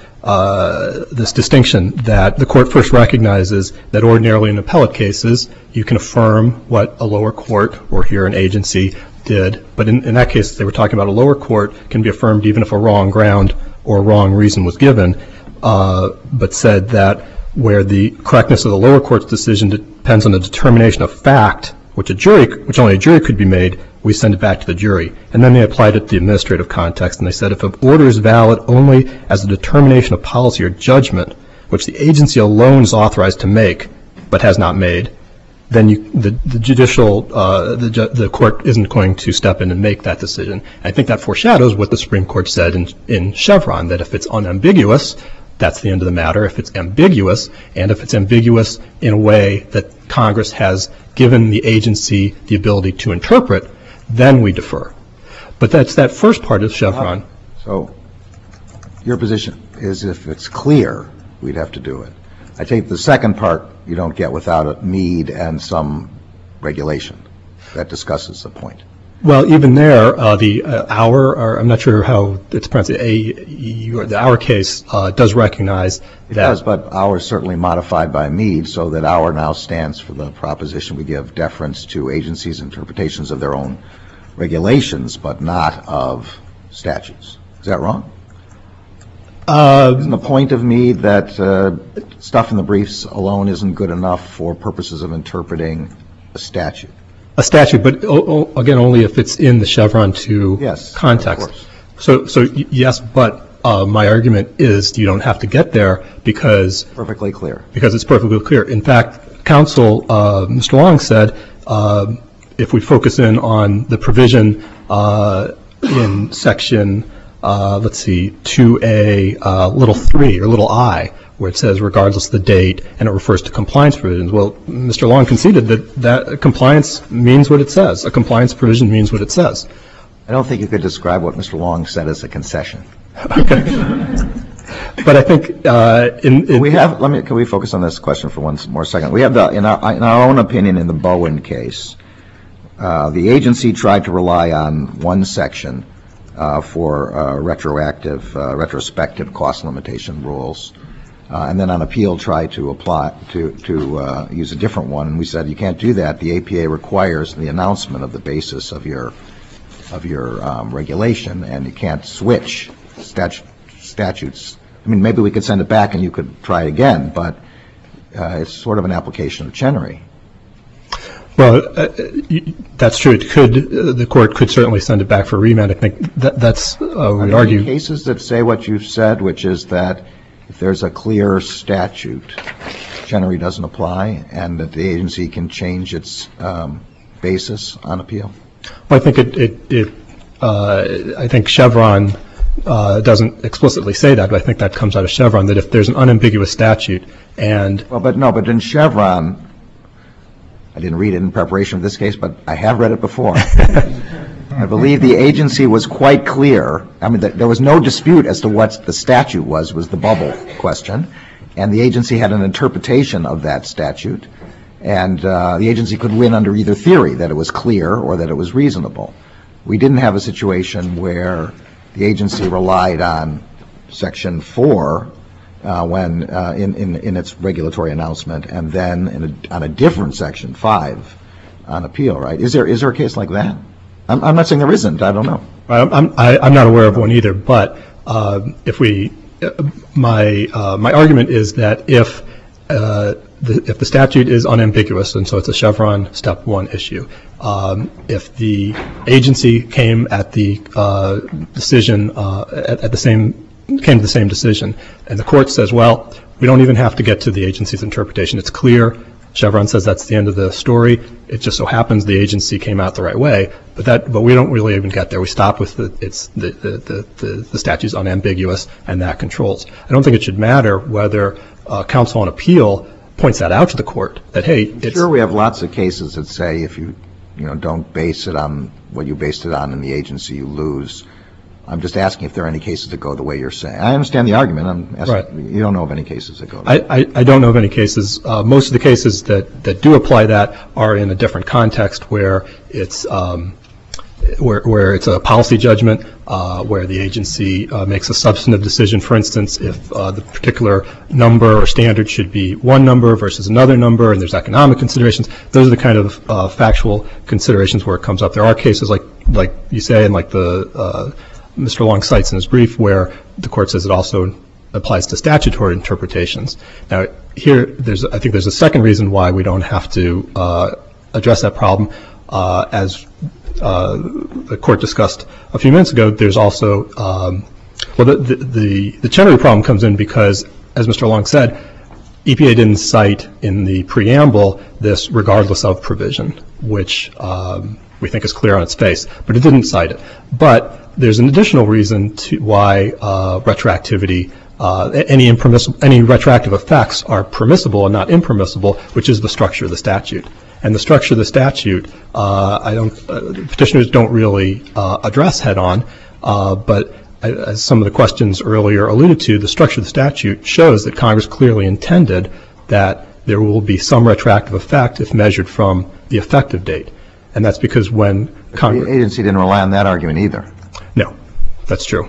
S6: uh, this distinction that the court first recognizes that ordinarily in appellate cases you can affirm what a lower court, or here an agency, did. But in, in that case they were talking about a lower court can be affirmed even if a wrong ground or wrong reason was given, uh, but said that where the correctness of the lower court's decision depends on the determination of fact, which a jury, which only a jury could be made, we send it back to the jury. And then they applied it to the administrative context, and they said if an order is valid only as a determination of policy or judgment, which the agency alone is authorized to make, but has not made, then you, the, the judicial, uh, the, ju the court isn't going to step in and make that decision. I think that foreshadows what the Supreme Court said in, in Chevron, that if it's unambiguous, that's the end of the matter. If it's ambiguous, and if it's ambiguous in a way that Congress has given the agency the ability to interpret, then we defer. But that's that first part of Chevron.
S5: So your position is if it's clear, we'd have to do it. I take the second part you don't get without a need and some regulation that discusses the point.
S6: Well, even there, uh, the uh, our, or I'm not sure how it's pronounced, a, you, the our case uh, does recognize
S5: it
S6: that.
S5: It does, but our is certainly modified by Meade, so that our now stands for the proposition we give deference to agencies' interpretations of their own regulations, but not of statutes. Is that wrong? Uh, Isn't the point of Meade that uh, stuff in the briefs alone isn't good enough for purposes of interpreting a statute?
S6: A statute, but o o again, only if it's in the Chevron two
S5: yes,
S6: context.
S5: Of course.
S6: So, so y yes, but uh, my argument is you don't have to get there because
S5: perfectly clear.
S6: Because it's perfectly clear. In fact, counsel, uh, Mister Long said, uh, if we focus in on the provision uh, in section, uh, let's see, two A, uh, little three or little I, where it says regardless of the date, and it refers to compliance provisions. Well, Mister Long conceded that that compliance means what it says. A compliance provision means what it says.
S5: I don't think you could describe what Mister Long said as a concession.
S6: Okay. But I think uh, in, in
S5: we have. Let me. Can we focus on this question for one more second? We have the in our in our own opinion in the Bowen case, uh, the agency tried to rely on one section uh, for uh, retroactive, uh, retrospective cost limitation rules. Uh, and then on appeal try to apply to to uh, use a different one, and we said you can't do that. The A P A requires the announcement of the basis of your of your um, regulation, and you can't switch statu statutes. I mean, maybe we could send it back and you could try again, but uh, it's sort of an application of Chenery.
S6: Well, uh, that's true. It could uh, the court could certainly send it back for remand. I think that that's uh, we would argue.
S5: Are there any cases that say what you've said, which is that if there's a clear statute, Chenery doesn't apply, and that the agency can change its um, basis on appeal?
S6: Well, I think it, it, it uh, I think Chevron uh, doesn't explicitly say that, but I think that comes out of Chevron, that if there's an unambiguous statute and...
S5: Well, but no, but in Chevron, I didn't read it in preparation of this case, but I have read it before. I believe the agency was quite clear. I mean, there was no dispute as to what the statute was, was the bubble question. And the agency had an interpretation of that statute. And uh, the agency could win under either theory, that it was clear or that it was reasonable. We didn't have a situation where the agency relied on Section four uh, when uh, in, in, in its regulatory announcement, and then in a, on a different Section five on appeal, right? Is there is there a case like that? I'm, I'm not saying there isn't. I don't know.
S6: I'm, I, I'm not aware of one either, but uh, if we, uh, my, uh, my argument is that if uh, the, if the statute is unambiguous, and so it's a Chevron step one issue, um, if the agency came at the uh, decision uh, at, at the same came to the same decision, and the court says, well, we don't even have to get to the agency's interpretation. It's clear. Chevron says that's the end of the story. It just so happens the agency came out the right way, but that but we don't really even get there. We stop with the it's the the the, the, the statute's unambiguous, and that controls. I don't think it should matter whether uh, counsel on appeal points that out to the court, that hey, it's
S5: sure, we have lots of cases that say if you you know don't base it on what you based it on in the agency, you lose. I'm just asking if there are any cases that go the way you're saying. I understand the argument. I'm asking,
S6: right.
S5: You don't know of any cases that go.
S6: I, I, I don't know of any cases. Uh, most of the cases that, that do apply that are in a different context, where it's um, where where it's a policy judgment, uh, where the agency uh, makes a substantive decision. For instance, if uh, the particular number or standard should be one number versus another number, and there's economic considerations. Those are the kind of uh, factual considerations where it comes up. There are cases like like you say, and like the uh, Mister Long cites in his brief, where the court says it also applies to statutory interpretations. Now, here, there's, I think there's a second reason why we don't have to uh, address that problem. Uh, as uh, the court discussed a few minutes ago, there's also, um, well, the, the, the, the Chenery problem comes in because, as Mister Long said, E P A didn't cite in the preamble this regardless of provision, which um, we think is clear on its face, but it didn't cite it. But there's an additional reason to why uh, retroactivity, uh, any impermissible, any retroactive effects are permissible and not impermissible, which is the structure of the statute. And the structure of the statute, uh, I don't, uh, petitioners don't really uh, address head on, uh, but as some of the questions earlier alluded to, the structure of the statute shows that Congress clearly intended that there will be some retroactive effect if measured from the effective date. And that's because when Congress...
S5: The agency didn't rely on that argument either.
S6: No, that's true.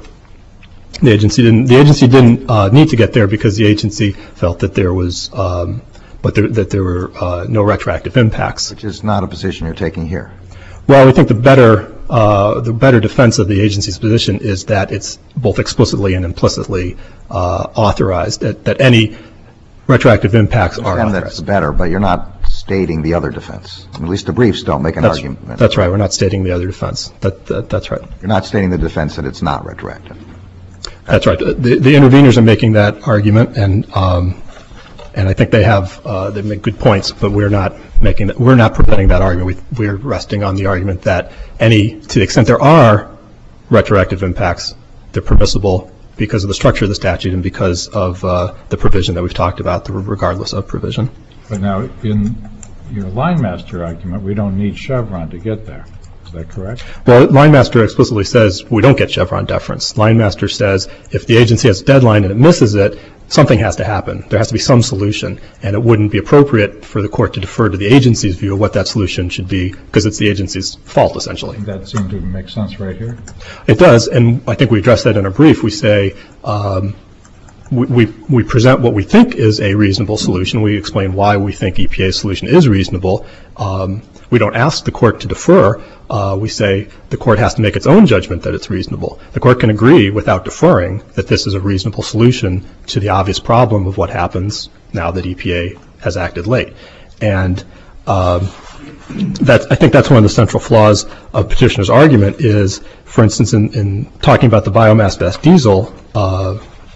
S6: The agency didn't. The agency didn't uh, need to get there because the agency felt that there was, um, but there, that there were uh, no retroactive impacts.
S5: Which is not a position you're taking here.
S6: Well, we think the better, uh, the better defense of the agency's position is that it's both explicitly and implicitly uh, authorized. That, that any retroactive impacts are
S5: And
S6: authorized.
S5: that's better, but you're not stating the other defense. At least the briefs don't make an
S6: that's,
S5: argument.
S6: That's right. We're not stating the other defense. That, that, that's right.
S5: You're not stating the defense that it's not retroactive.
S6: That's right. The, the interveners are making that argument, and um, and I think they have uh, they make good points, but we're not making that. We're not presenting that argument. We, we're resting on the argument that any, to the extent there are retroactive impacts, they're permissible because of the structure of the statute and because of uh, the provision that we've talked about, the regardless of provision.
S4: But now, in your line master argument, we don't need Chevron to get there. Is that correct?
S6: Well, line master explicitly says we don't get Chevron deference. Line master says if the agency has a deadline and it misses it, something has to happen. There has to be some solution, and it wouldn't be appropriate for the court to defer to the agency's view of what that solution should be because it's the agency's fault, essentially.
S4: That seemed to make sense right here.
S6: It does, and I think we addressed that in a brief. We say um, we, we, we present what we think is a reasonable solution. We explain why we think E P A's solution is reasonable. Um, we don't ask the court to defer. Uh, we say the court has to make its own judgment that it's reasonable. The court can agree without deferring that this is a reasonable solution to the obvious problem of what happens now that E P A has acted late. And um, that, I think that's one of the central flaws of petitioner's argument is, for instance, in, in talking about the biomass-based diesel uh,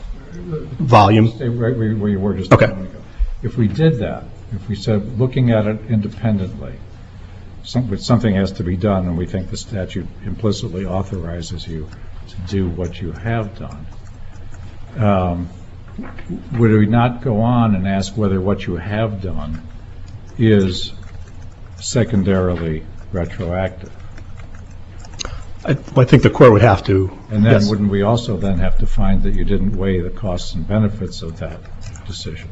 S6: volume.
S4: Stay right where you were just
S6: Okay.
S4: a moment ago. If we did that, if we said looking at it independently, some, something has to be done, and we think the statute implicitly authorizes you to do what you have done, um, would we not go on and ask whether what you have done is secondarily retroactive?
S6: I, I think the court would have to.
S4: And then
S6: yes.
S4: wouldn't we also then have to find that you didn't weigh the costs and benefits of that decision?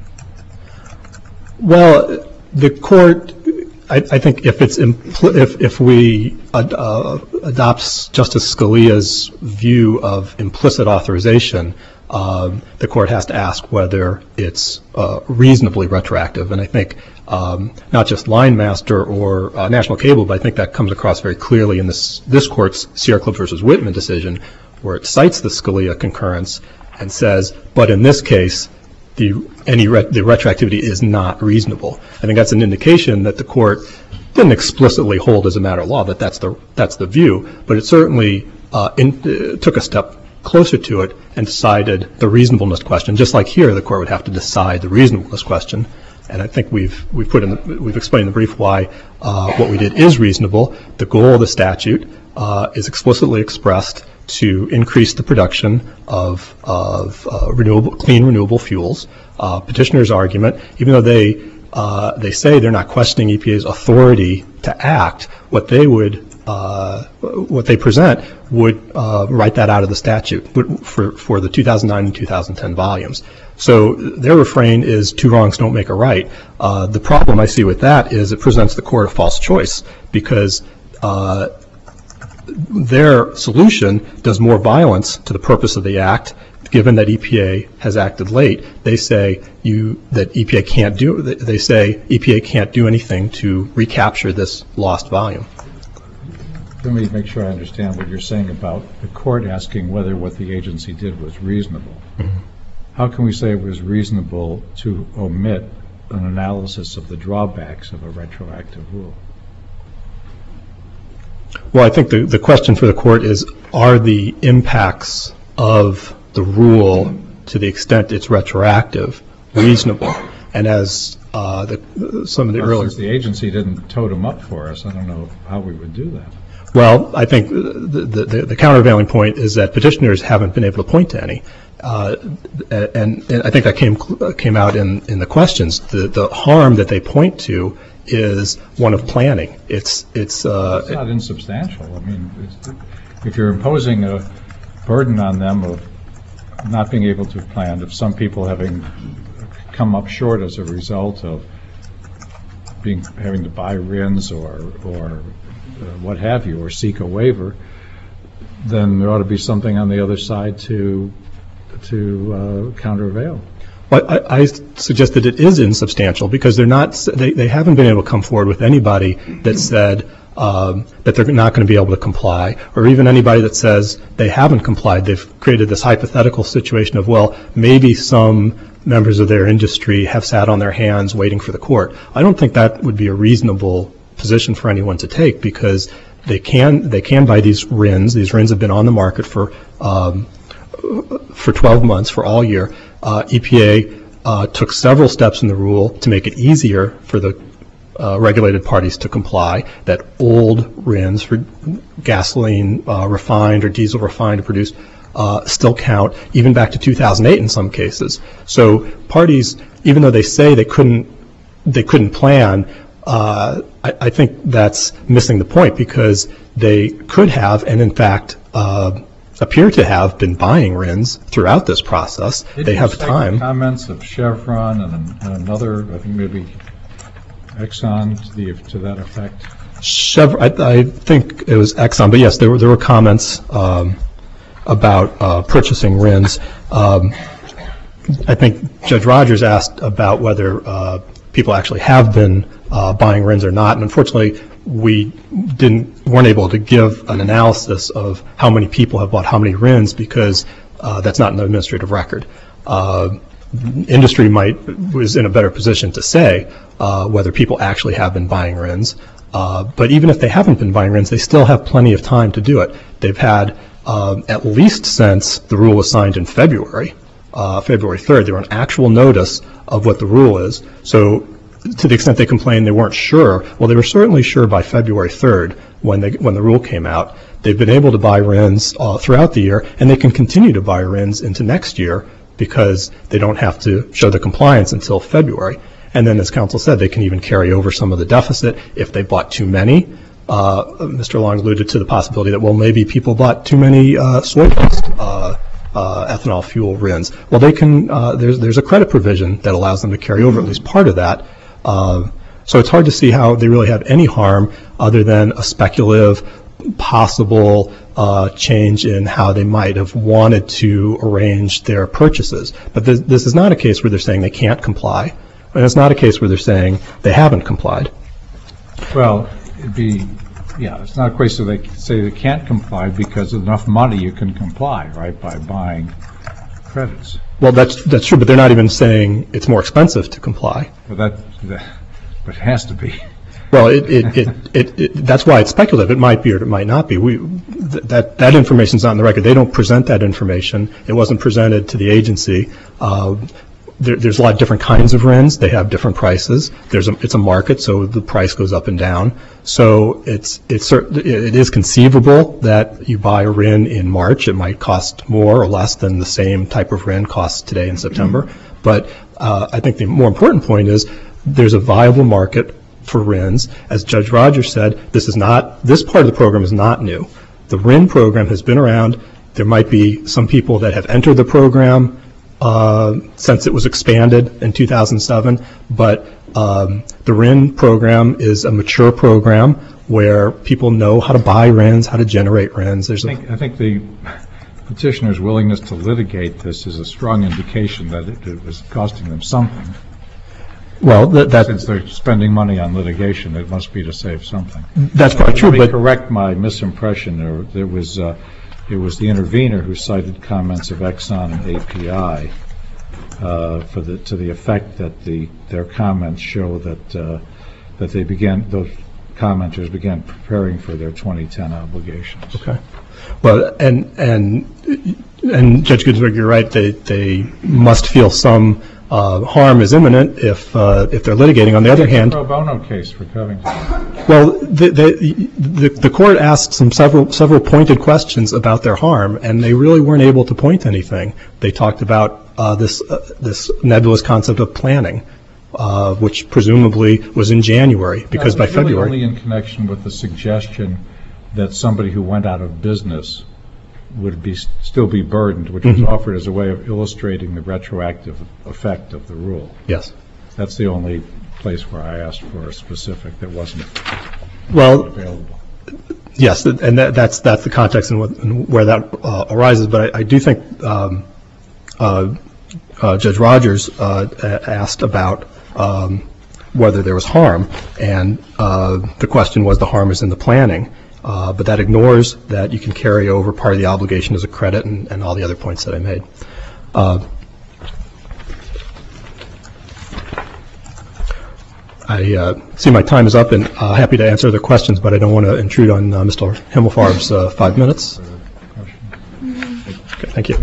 S6: Well, the court, I, I think if it's impl- if if we ad, uh, adopts Justice Scalia's view of implicit authorization, um, the court has to ask whether it's uh, reasonably retroactive. And I think um, not just Line Master or uh, National Cable, but I think that comes across very clearly in this this court's Sierra Club versus Whitman decision, where it cites the Scalia concurrence and says, but in this case, the any re- the retroactivity is not reasonable. I think that's an indication that the court didn't explicitly hold as a matter of law that that's the that's the view, but it certainly uh, in, uh, took a step closer to it and decided the reasonableness question. Just like here, the court would have to decide the reasonableness question. And I think we've we've put in the, we've explained in the brief why uh, what we did is reasonable. The goal of the statute uh, is explicitly expressed to increase the production of of uh, renewable, clean renewable fuels. Uh, petitioner's argument, even though they uh, they say they're not questioning E P A's authority to act, what they would uh, what they present would uh, write that out of the statute for for the two thousand nine and two thousand ten volumes. So their refrain is two wrongs don't make a right. Uh, the problem I see with that is it presents the court a false choice, because uh, their solution does more violence to the purpose of the act. Given that E P A has acted late, they say you that E P A can't do. They say E P A can't do anything to recapture this lost volume.
S4: Let me make sure I understand what you're saying about the court asking whether what the agency did was reasonable. Mm-hmm. How can we say it was reasonable to omit an analysis of the drawbacks of a retroactive rule?
S6: Well, I think the, the question for the court is, are the impacts of the rule, to the extent it's retroactive, reasonable? And as uh, the, some of the earlier...
S4: Since the agency didn't totem up for us, I don't know how we would do that.
S6: Well, I think the, the, the countervailing point is that petitioners haven't been able to point to any. Uh, and, and I think that came came out in, in the questions. The, the harm that they point to is one of planning. It's it's, uh,
S4: it's not insubstantial. I mean, it's, if you're imposing a burden on them of not being able to plan, of some people having come up short as a result of being having to buy R I Ns or or uh, what have you, or seek a waiver, then there ought to be something on the other side to to uh, countervail.
S6: Well, I, I suggest that it is insubstantial, because they're not. They, they haven't been able to come forward with anybody that said um, that they're not going to be able to comply, or even anybody that says they haven't complied. They've created this hypothetical situation of, well, maybe some members of their industry have sat on their hands waiting for the court. I don't think that would be a reasonable position for anyone to take, because they can they can buy these R I Ns. These R I Ns have been on the market for um, for twelve months, for all year. Uh, E P A uh, took several steps in the rule to make it easier for the uh, regulated parties to comply, that old R I Ns for gasoline uh, refined or diesel refined to produce uh, still count, even back to two thousand eight in some cases. So parties, even though they say they couldn't they couldn't plan, uh, I, I think that's missing the point, because they could have, and in fact uh, appear to have been buying R I Ns throughout this process.
S4: Did
S6: they
S4: you
S6: have
S4: cite
S6: time.
S4: The comments of Chevron and, and another, I think maybe Exxon, to, the, to that effect?
S6: Chevron, I, I think it was Exxon, but yes, there were there were comments um, about uh, purchasing R I Ns. Um, I think Judge Rogers asked about whether uh, people actually have been uh, buying R I Ns or not, and unfortunately, we didn't weren't able to give an analysis of how many people have bought how many R I Ns, because uh, that's not in the administrative record. Uh, industry might was in a better position to say uh, whether people actually have been buying R I Ns. Uh, but even if they haven't been buying R I Ns, they still have plenty of time to do it. They've had um, at least since the rule was signed in February, uh, February third, they were on actual notice of what the rule is. So to the extent they complained they weren't sure, well, they were certainly sure by February third when they when the rule came out. They've been able to buy R I Ns uh, throughout the year, and they can continue to buy R I Ns into next year because they don't have to show the compliance until February. And then, as counsel said, they can even carry over some of the deficit if they bought too many. Uh, Mister Long alluded to the possibility that, well, maybe people bought too many uh, soy-based uh, uh, ethanol fuel R I Ns. Well, they can. Uh, there's there's a credit provision that allows them to carry over at least part of that. Uh, so it's hard to see how they really have any harm other than a speculative possible uh, change in how they might have wanted to arrange their purchases. But this, this is not a case where they're saying they can't comply. And it's not a case where they're saying they haven't complied.
S4: Well, it'd be, yeah, it's not a case where they say they can't comply because of enough money you can comply, right, by buying credits.
S6: Well, that's that's true, but they're not even saying it's more expensive to comply.
S4: Well, that, that but it has to be.
S6: Well, it, it, it, it, it that's why it's speculative. It might be or it might not be. We th- that that information's not on the record. They don't present that information. It wasn't presented to the agency. Uh, There, there's a lot of different kinds of R I Ns. They have different prices. There's a, it's a market, so the price goes up and down. So it's it's it is conceivable that you buy a R I N in March. It might cost more or less than the same type of R I N costs today in September. Mm-hmm. But uh, I think the more important point is there's a viable market for R I Ns. As Judge Rogers said, this is not this part of the program is not new. The R I N program has been around. There might be some people that have entered the program Uh, since it was expanded in two thousand seven, but um, the R I N program is a mature program where people know how to buy R I Ns, how to generate R I Ns. There's
S4: I think, I think the petitioner's willingness to litigate this is a strong indication that it, it was costing them something.
S6: Well, that, that
S4: since they're spending money on litigation, it must be to save something.
S6: That's probably true.
S4: Let me
S6: but
S4: correct my misimpression. There, there was. Uh, It was the intervener who cited comments of Exxon and A P I uh, for the to the effect that the their comments show that uh, that they began those commenters began preparing for their twenty ten obligations.
S6: Okay. Well, and and and Judge Ginsburg, you're right. They they must feel some uh, harm is imminent if uh, if they're litigating. On the other hand,
S4: pro bono case for Covington.
S6: Well, the, the the the court asked some several several pointed questions about their harm, and they really weren't able to point to anything. They talked about uh, this uh, this nebulous concept of planning, uh, which presumably was in January, because
S4: no,
S6: by February.
S4: Really only in connection with the suggestion that somebody who went out of business would be still be burdened, which mm-hmm. was offered as a way of illustrating the retroactive effect of the rule.
S6: Yes.
S4: That's the only place where I asked for a specific that wasn't
S6: well,
S4: available.
S6: Yes, and that, that's that's the context in, what, in where that uh, arises. But I, I do think um, uh, uh, Judge Rogers uh, asked about um, whether there was harm, and uh, the question was the harm is in the planning. Uh, but that ignores that you can carry over part of the obligation as a credit and, and all the other points that I made. Uh, I uh, see my time is up, and uh, happy to answer the questions, but I don't want to intrude on uh, Mister Himmelfarb's uh, five minutes. Okay, thank you.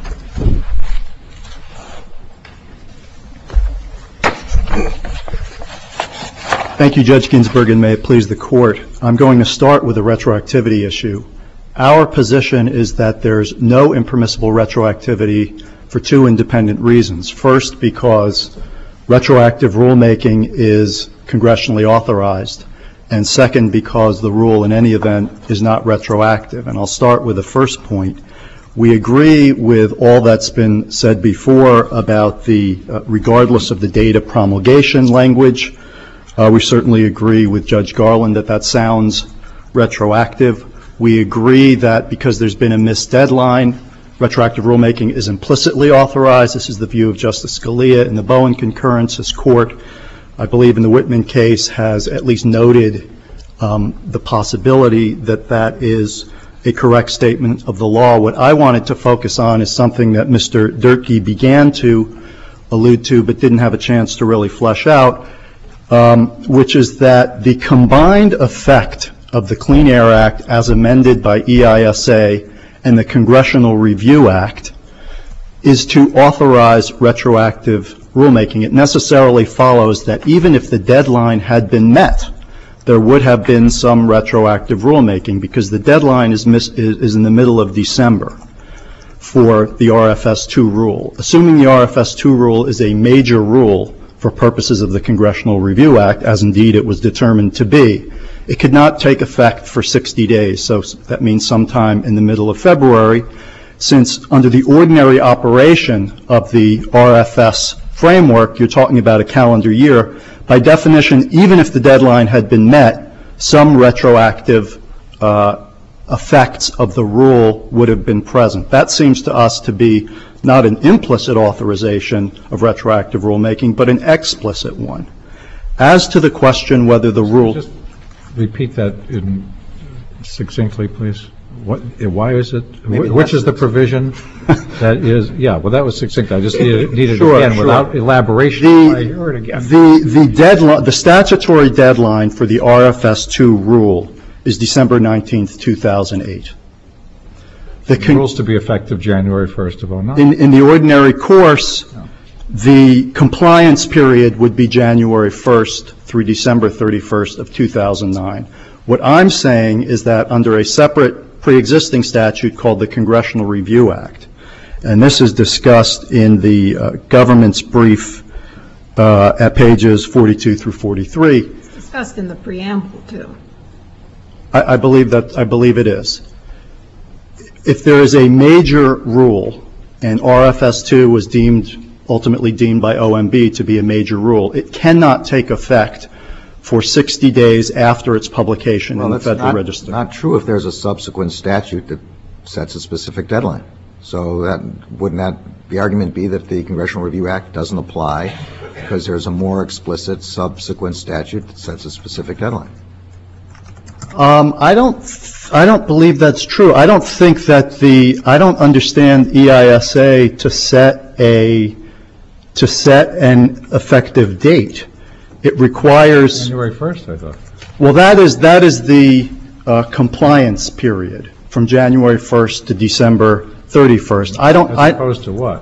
S7: Thank you, Judge Ginsburg, and may it please the Court. I'm going to start with the retroactivity issue. Our position is that there's no impermissible retroactivity for two independent reasons. First, because retroactive rulemaking is congressionally authorized, and second, because the rule in any event is not retroactive. And I'll start with the first point. We agree with all that's been said before about the, uh, regardless of the date of promulgation language. Uh, we certainly agree with Judge Garland that that sounds retroactive. We agree that because there's been a missed deadline, retroactive rulemaking is implicitly authorized. This is the view of Justice Scalia in the Bowen concurrence. This Court, I believe in the Whitman case, has at least noted um, the possibility that that is a correct statement of the law. What I wanted to focus on is something that Mister Durkee began to allude to but didn't have a chance to really flesh out, um, which is that the combined effect of the Clean Air Act as amended by E I S A and the Congressional Review Act is to authorize retroactive rulemaking. It necessarily follows that even if the deadline had been met, there would have been some retroactive rulemaking because the deadline is, mis- is, is in the middle of December for the R F S two rule. Assuming the R F S two rule is a major rule for purposes of the Congressional Review Act, as indeed it was determined to be, it could not take effect for sixty days. So that means sometime in the middle of February, since under the ordinary operation of the R F S framework, you're talking about a calendar year. By definition, even if the deadline had been met, some retroactive uh, effects of the rule would have been present. That seems to us to be not an implicit authorization of retroactive rulemaking, but an explicit one. As to the question whether the rule...
S4: Just repeat that in succinctly, please. What, why is it, Maybe which is the provision that is, yeah, well, that was succinct. I just needed, needed
S7: sure,
S4: it again
S7: sure.
S4: without elaboration.
S7: The,
S4: I heard it again.
S7: the, the deadline, the statutory deadline for the R F S two rule is December nineteenth, two thousand eight. The
S4: con- rules to be effective January first of oh nine.
S7: In, in the ordinary course, no. the compliance period would be January first through December thirty-first of two thousand nine. What I'm saying is that under a separate pre-existing statute called the Congressional Review Act, and this is discussed in the uh, government's brief uh, at pages forty-two through forty-three.
S3: It's discussed in the preamble, too.
S7: I, I believe that, I believe it is. If there is a major rule, and R F S two was deemed, ultimately deemed by O M B to be a major rule, it cannot take effect for sixty days after its publication
S5: well,
S7: in the Federal
S5: not,
S7: Register.
S5: Not true if there's a subsequent statute that sets a specific deadline. So that wouldn't that the argument be that the Congressional Review Act doesn't apply because there's a more explicit subsequent statute that sets a specific deadline?
S7: Um, I don't. I don't believe that's true. I don't think that the. I don't understand E I S A to set a to set an effective date. It requires
S4: January first, I thought.
S7: Well, that is that is the uh, compliance period from January first to December thirty-first. I don't.
S4: As opposed I, to what?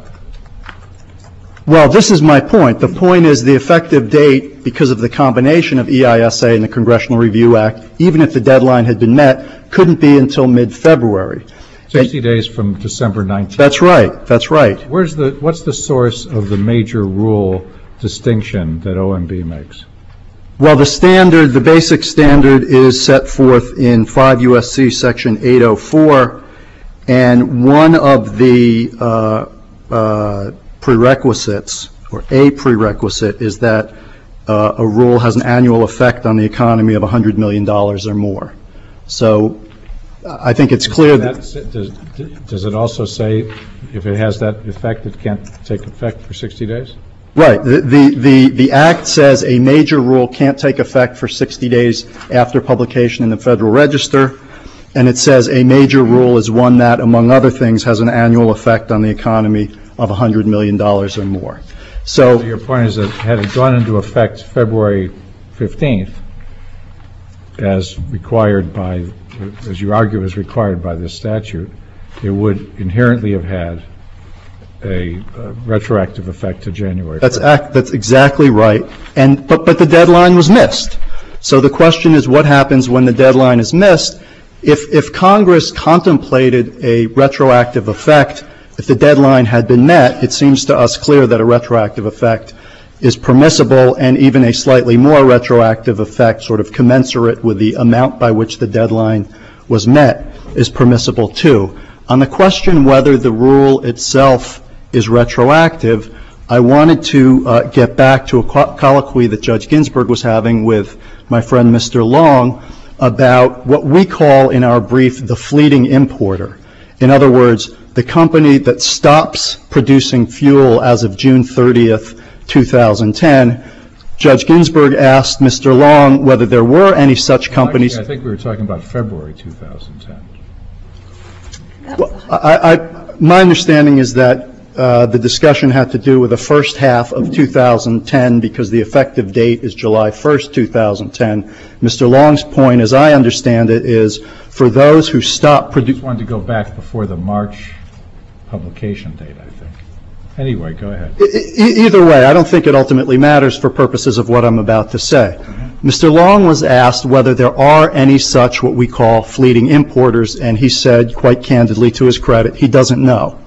S7: Well, this is my point. The point is the effective date, because of the combination of E I S A and the Congressional Review Act, even if the deadline had been met, couldn't be until mid-February.
S4: sixty and, days from December nineteenth.
S7: That's right. That's right.
S4: Where's the what's the source of the major rule distinction that O M B makes?
S7: Well, the standard, the basic standard is set forth in five U S C section eight oh four, and one of the uh, uh, prerequisites, or a prerequisite, is that uh, a rule has an annual effect on the economy of one hundred million dollars or more. So I think it's clear that...
S4: that does, does it also say if it has that effect, it can't take effect for sixty days?
S7: Right. The, the, the, the Act says a major rule can't take effect for sixty days after publication in the Federal Register, and it says a major rule is one that, among other things, has an annual effect on the economy of one hundred million dollars or more. So,
S4: so your point is that had it gone into effect February fifteenth, as required by, as you argue is required by this statute, it would inherently have had a uh, retroactive effect to January first.
S7: That's act, that's exactly right. And but but the deadline was missed. So the question is, what happens when the deadline is missed? If if Congress contemplated a retroactive effect, if the deadline had been met, it seems to us clear that a retroactive effect is permissible, and even a slightly more retroactive effect, sort of commensurate with the amount by which the deadline was met, is permissible too. On the question whether the rule itself is retroactive, I wanted to uh, get back to a co- colloquy that Judge Ginsburg was having with my friend Mister Long about what we call in our brief the fleeting importer. In other words, the company that stops producing fuel as of June thirtieth, two thousand ten. Judge Ginsburg asked Mister Long whether there were any such companies.
S4: Well, actually, I think we were talking about February two thousand ten.
S7: Well, I, I, my understanding is that uh, the discussion had to do with the first half of two thousand ten because the effective date is July first, two thousand ten. Mister Long's point, as I understand it, is for those who stop producing...
S4: I just wanted to go back before the March publication date, I think. Anyway, go ahead.
S7: E- e- either way, I don't think it ultimately matters for purposes of what I'm about to say.
S4: Mm-hmm.
S7: Mister Long was asked whether there are any such what we call fleeting importers, and he said, quite candidly to his credit, he doesn't know.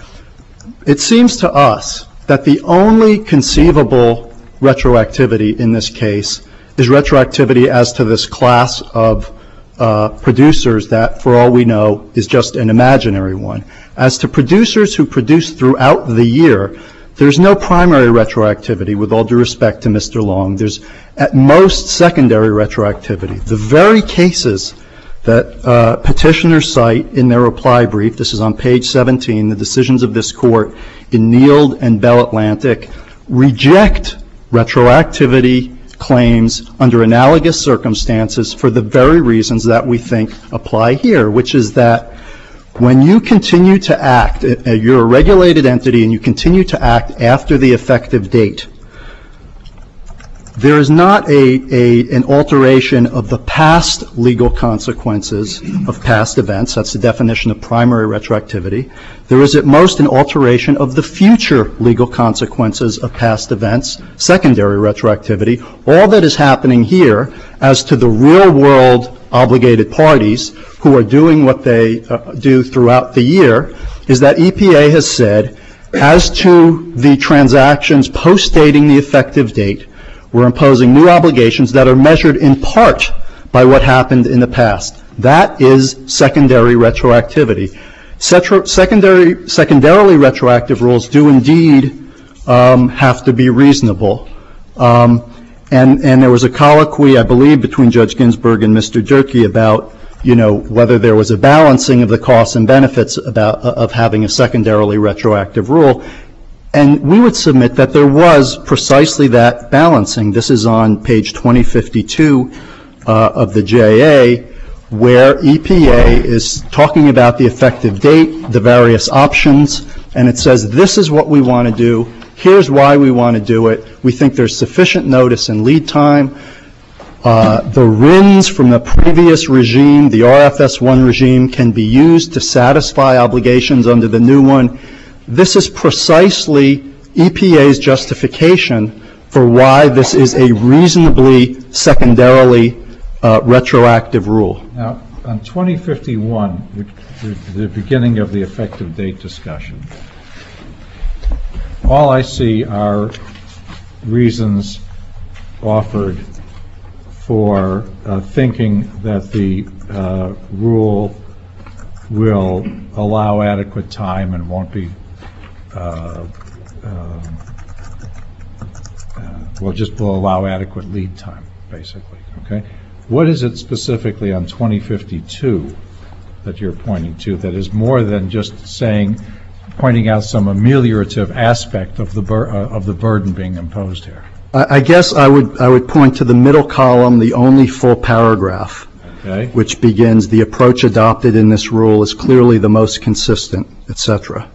S7: It seems to us that the only conceivable retroactivity in this case is retroactivity as to this class of uh, producers that, for all we know, is just an imaginary one. As to producers who produce throughout the year, there's no primary retroactivity, with all due respect to Mister Long. There's at most secondary retroactivity. The very cases that uh, petitioners cite in their reply brief, this is on page seventeen, the decisions of this court in Neild and Bell Atlantic, reject retroactivity claims under analogous circumstances for the very reasons that we think apply here, which is that when you continue to act, uh, you're a regulated entity and you continue to act after the effective date, there is not a, a, an alteration of the past legal consequences of past events. That's the definition of primary retroactivity. There is at most an alteration of the future legal consequences of past events, secondary retroactivity. All that is happening here as to the real world obligated parties who are doing what they uh, do throughout the year is that E P A has said, as to the transactions post-dating the effective date, we're imposing new obligations that are measured in part by what happened in the past. That is secondary retroactivity. Setro- secondary, secondarily retroactive rules do indeed um, have to be reasonable. Um, and, and there was a colloquy, I believe, between Judge Ginsburg and Mister Durkee about, you know, whether there was a balancing of the costs and benefits about, uh, of having a secondarily retroactive rule. And we would submit that there was precisely that balancing. This is on page twenty fifty-two uh, of the J A, where E P A is talking about the effective date, the various options, and it says this is what we want to do, here's why we want to do it, we think there's sufficient notice and lead time. Uh, the R I Ns from the previous regime, the R F S one regime, can be used to satisfy obligations under the new one. This is precisely E P A's justification for why this is a reasonably secondarily uh, retroactive rule.
S4: Now, on twenty fifty-one, which is the beginning of the effective date discussion, all I see are reasons offered for uh, thinking that the uh, rule will allow adequate time and won't be Uh, uh, uh, well, just will allow adequate lead time, basically. Okay. What is it specifically on twenty fifty-two that you're pointing to that is more than just saying, pointing out some ameliorative aspect of the bur- uh, of the burden being imposed here?
S7: I, I guess I would I would point to the middle column, the only full paragraph,
S4: okay,
S7: which begins, "The approach adopted in this rule is clearly the most consistent," et cetera.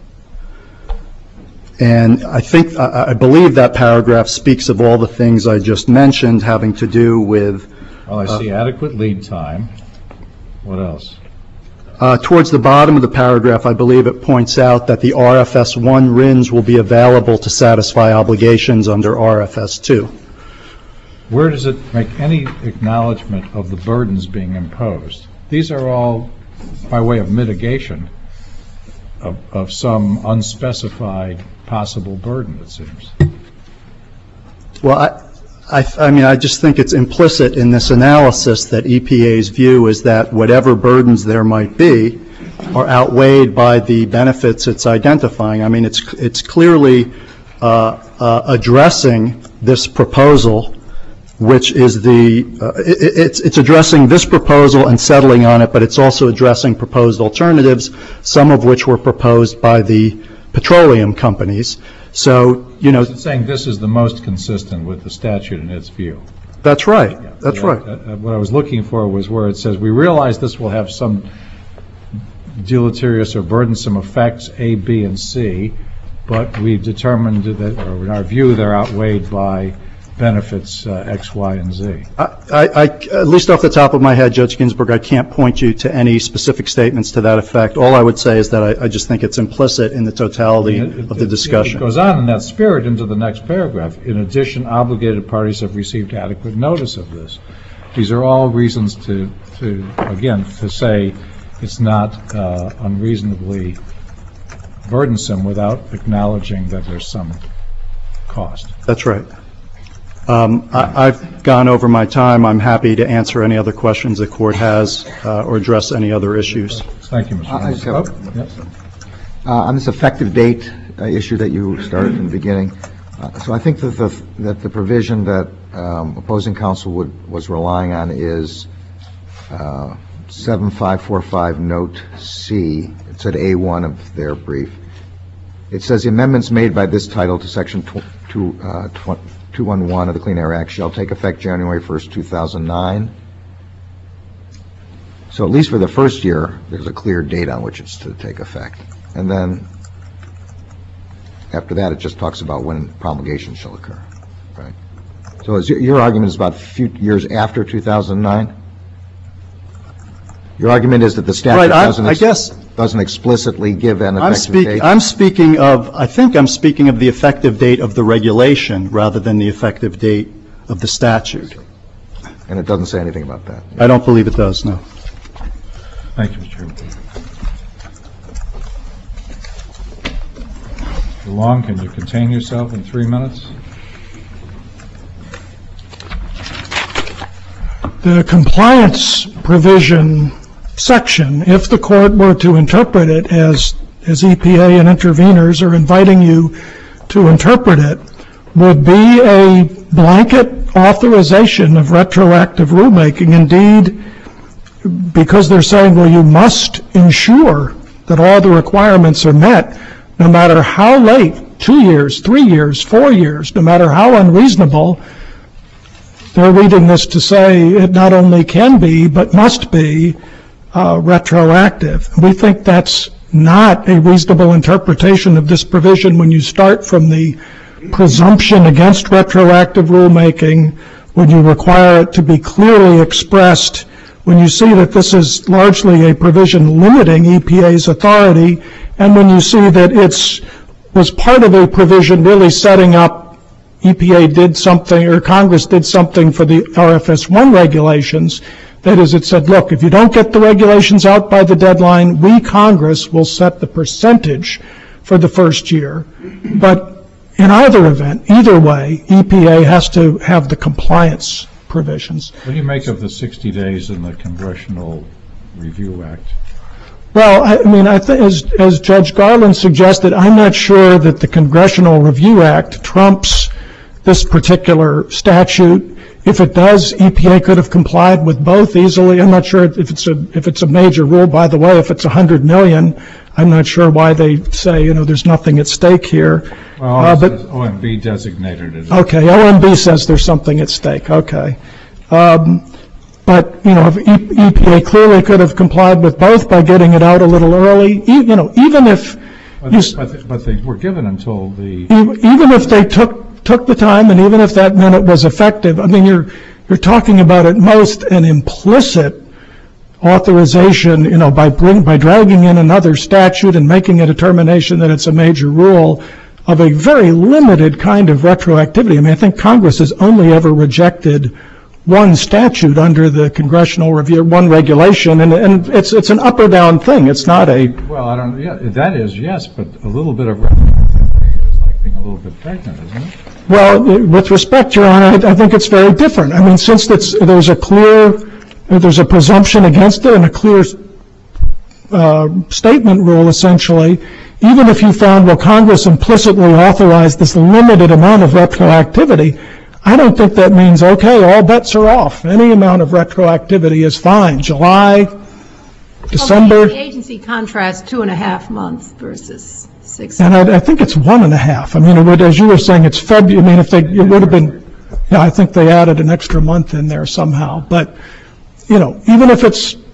S7: And I think, I, I believe that paragraph speaks of all the things I just mentioned having to do with...
S4: Well, I see uh, adequate lead time. What else?
S7: Uh, towards the bottom of the paragraph, I believe it points out that the R F S one R I Ns will be available to satisfy obligations under R F S two.
S4: Where does it make any acknowledgement of the burdens being imposed? These are all by way of mitigation of, of some unspecified possible burden, it seems.
S7: Well, I, I, I mean, I just think it's implicit in this analysis that E P A's view is that whatever burdens there might be are outweighed by the benefits it's identifying. I mean, it's it's clearly uh, uh, addressing this proposal, which is the uh, it, it's it's addressing this proposal and settling on it, but it's also addressing proposed alternatives, some of which were proposed by the petroleum companies. So, you know,
S4: it's saying this is the most consistent with the statute in its view.
S7: That's right.
S4: Yeah.
S7: That's
S4: so
S7: right.
S4: That, uh, what I was looking for was where it says we realize this will have some deleterious or burdensome effects A, B, and C, but we've determined that, or in our view, they're outweighed by benefits uh, X, Y, and Z.
S7: I, I, at least off the top of my head, Judge Ginsburg, I can't point you to any specific statements to that effect. All I would say is that I, I just think it's implicit in the totality
S4: It- it-
S7: of the discussion.
S4: It goes on in that spirit into the next paragraph. In addition, obligated parties have received adequate notice of this. These are all reasons to, to again, to say it's not uh, unreasonably burdensome without acknowledging that there's some cost.
S7: That's right. Um, I, I've gone over my time. I'm happy to answer any other questions the court has uh, or address any other issues.
S4: Thank you, Mister
S5: I just have-
S4: Oh, yes.
S5: Uh, On this effective date uh, issue that you started in the beginning, uh, so I think that the, that the provision that um, opposing counsel would, was relying on is uh, seven five four five Note C. It's at A one of their brief. It says the amendments made by this title to Section two, two, uh, two eleven of the Clean Air Act shall take effect January first, two thousand nine. So at least for the first year, there's a clear date on which it's to take effect. And then after that, it just talks about when promulgation shall occur, right? So is your, your argument is about few years after two thousand nine? Your argument is that the statute
S7: Right, I-
S5: doesn't,
S7: I
S5: ex-
S7: guess-
S5: doesn't explicitly give an
S7: I'm
S5: effective
S7: speaking,
S5: date?
S7: I'm speaking of, I think I'm speaking of the effective date of the regulation rather than the effective date of the statute.
S5: And it doesn't say anything about that.
S7: I don't believe it does, no.
S4: Thank you, Mister Chairman. Mister Long, can you contain yourself in three minutes?
S2: The compliance provision section, if the court were to interpret it as, as E P A and interveners are inviting you to interpret it, would be a blanket authorization of retroactive rulemaking. Indeed, because they're saying, well, you must ensure that all the requirements are met, no matter how late, two years, three years, four years, no matter how unreasonable. They're reading this to say it not only can be, but must be uh, retroactive. We think that's not a reasonable interpretation of this provision when you start from the presumption against retroactive rulemaking, when you require it to be clearly expressed, when you see that this is largely a provision limiting E P A's authority, and when you see that it's was part of a provision really setting up E P A did something, or Congress did something for the R F S one regulations. That is, it said, look, if you don't get the regulations out by the deadline, we, Congress, will set the percentage for the first year. But in either event, either way, E P A has to have the compliance provisions.
S4: What do you make of the sixty days in the Congressional Review Act?
S2: Well, I I mean, I think, as, as Judge Garland suggested, I'm not sure that the Congressional Review Act trumps this particular statute. If it does, E P A could have complied with both easily. I'm not sure if it's a if it's a major rule. By the way, if it's one hundred million, I'm not sure why they say, you know, there's nothing at stake here.
S4: Well,
S2: Uh, but
S4: O M B designated it.
S2: okay, O M B says there's something at stake. Okay, um, but you know, if E P A clearly could have complied with both by getting it out a little early. E- you know, even if
S4: But,
S2: you, s-
S4: but, but they were given until the,
S2: e- even if they took took the time, and even if that meant it was effective, I mean, you're you're talking about at most an implicit authorization, you know, by bring by dragging in another statute and making a determination that it's a major rule of a very limited kind of retroactivity. I mean, I think Congress has only ever rejected one statute under the Congressional Review, one regulation, and, and it's it's an up or down thing. It's not a
S4: well, I don't, yeah, that is, yes, but a little bit of retroactivity is like being a little bit pregnant, isn't it?
S2: Well, with respect, Your Honor, I I think it's very different. I mean, since it's, there's a clear, there's a presumption against it and a clear uh, statement rule, essentially, even if you found, well, Congress implicitly authorized this limited amount of retroactivity, I don't think that means, okay, all bets are off. Any amount of retroactivity is fine. July, December.
S3: Well, the agency contrasts two and a half months versus six.
S2: And I, I think it's one and a half. I mean, it would, as you were saying, it's February. I mean, if they, it would have been, yeah, I think they added an extra month in there somehow. But, you know, even if it's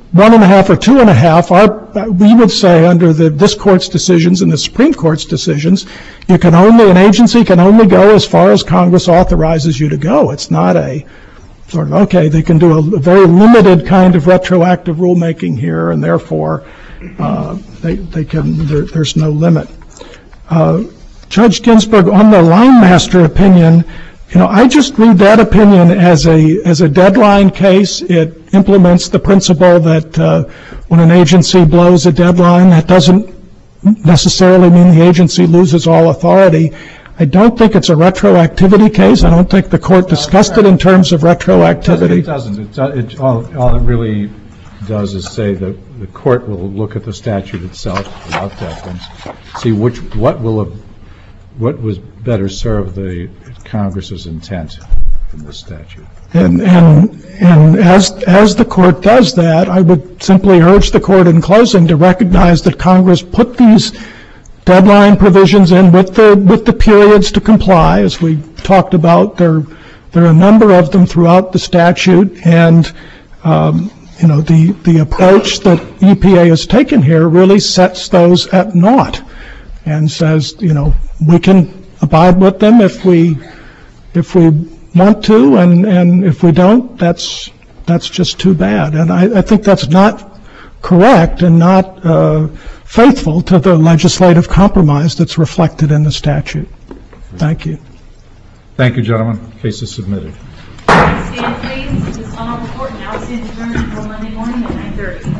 S2: one and a half or two and a half, our, we would say under the, this court's decisions and the Supreme Court's decisions, you can only, an agency can only go as far as Congress authorizes you to go. It's not a sort of, okay, they can do a, a very limited kind of retroactive rulemaking here, and therefore uh, they, they can, there, there's no limit. Uh, Judge Ginsburg, on the line master opinion, you know, I just read that opinion as a as a deadline case. It implements the principle that uh, when an agency blows a deadline, that doesn't necessarily mean the agency loses all authority. I don't think it's a retroactivity case. I don't think the court discussed it in terms of retroactivity.
S4: It doesn't. It, doesn't. it, it all, all it really does is say that the court will look at the statute itself without deference, see which what will have, what was better serve the Congress's intent in the statute.
S2: And and and as as the court does that, I would simply urge the court in closing to recognize that Congress put these deadline provisions in with the with the periods to comply, as we talked about. There there are a number of them throughout the statute, and um, you know the the approach that E P A has taken here really sets those at naught, and says, you know, we can abide with them if we if we want to, and, and if we don't, that's that's just too bad. And I, I think that's not correct and not uh, faithful to the legislative compromise that's reflected in the statute. Thank you.
S4: Thank you, gentlemen. Case is submitted.
S1: Stand please. This honorable court now stands adjourned until Monday morning at nine thirty.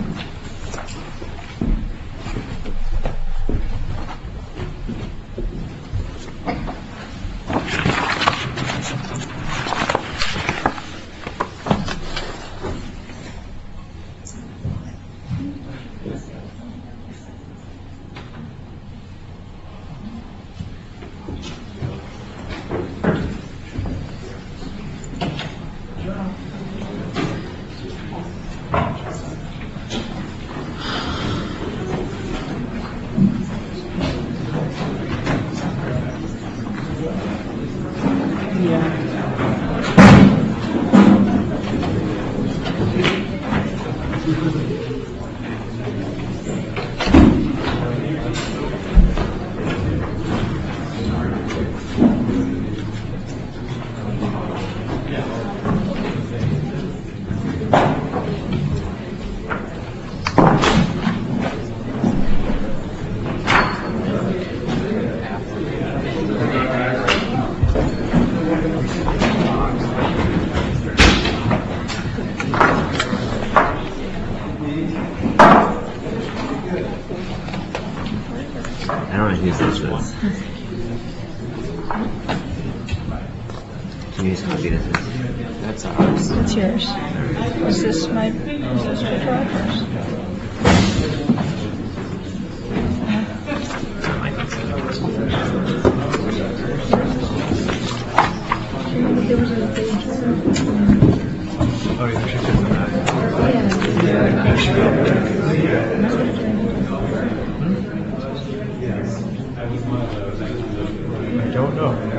S8: That's ours. It's yours. Is this my, is this your driver's? There was a page. Oh, yeah, she took that. Yeah, she I don't know.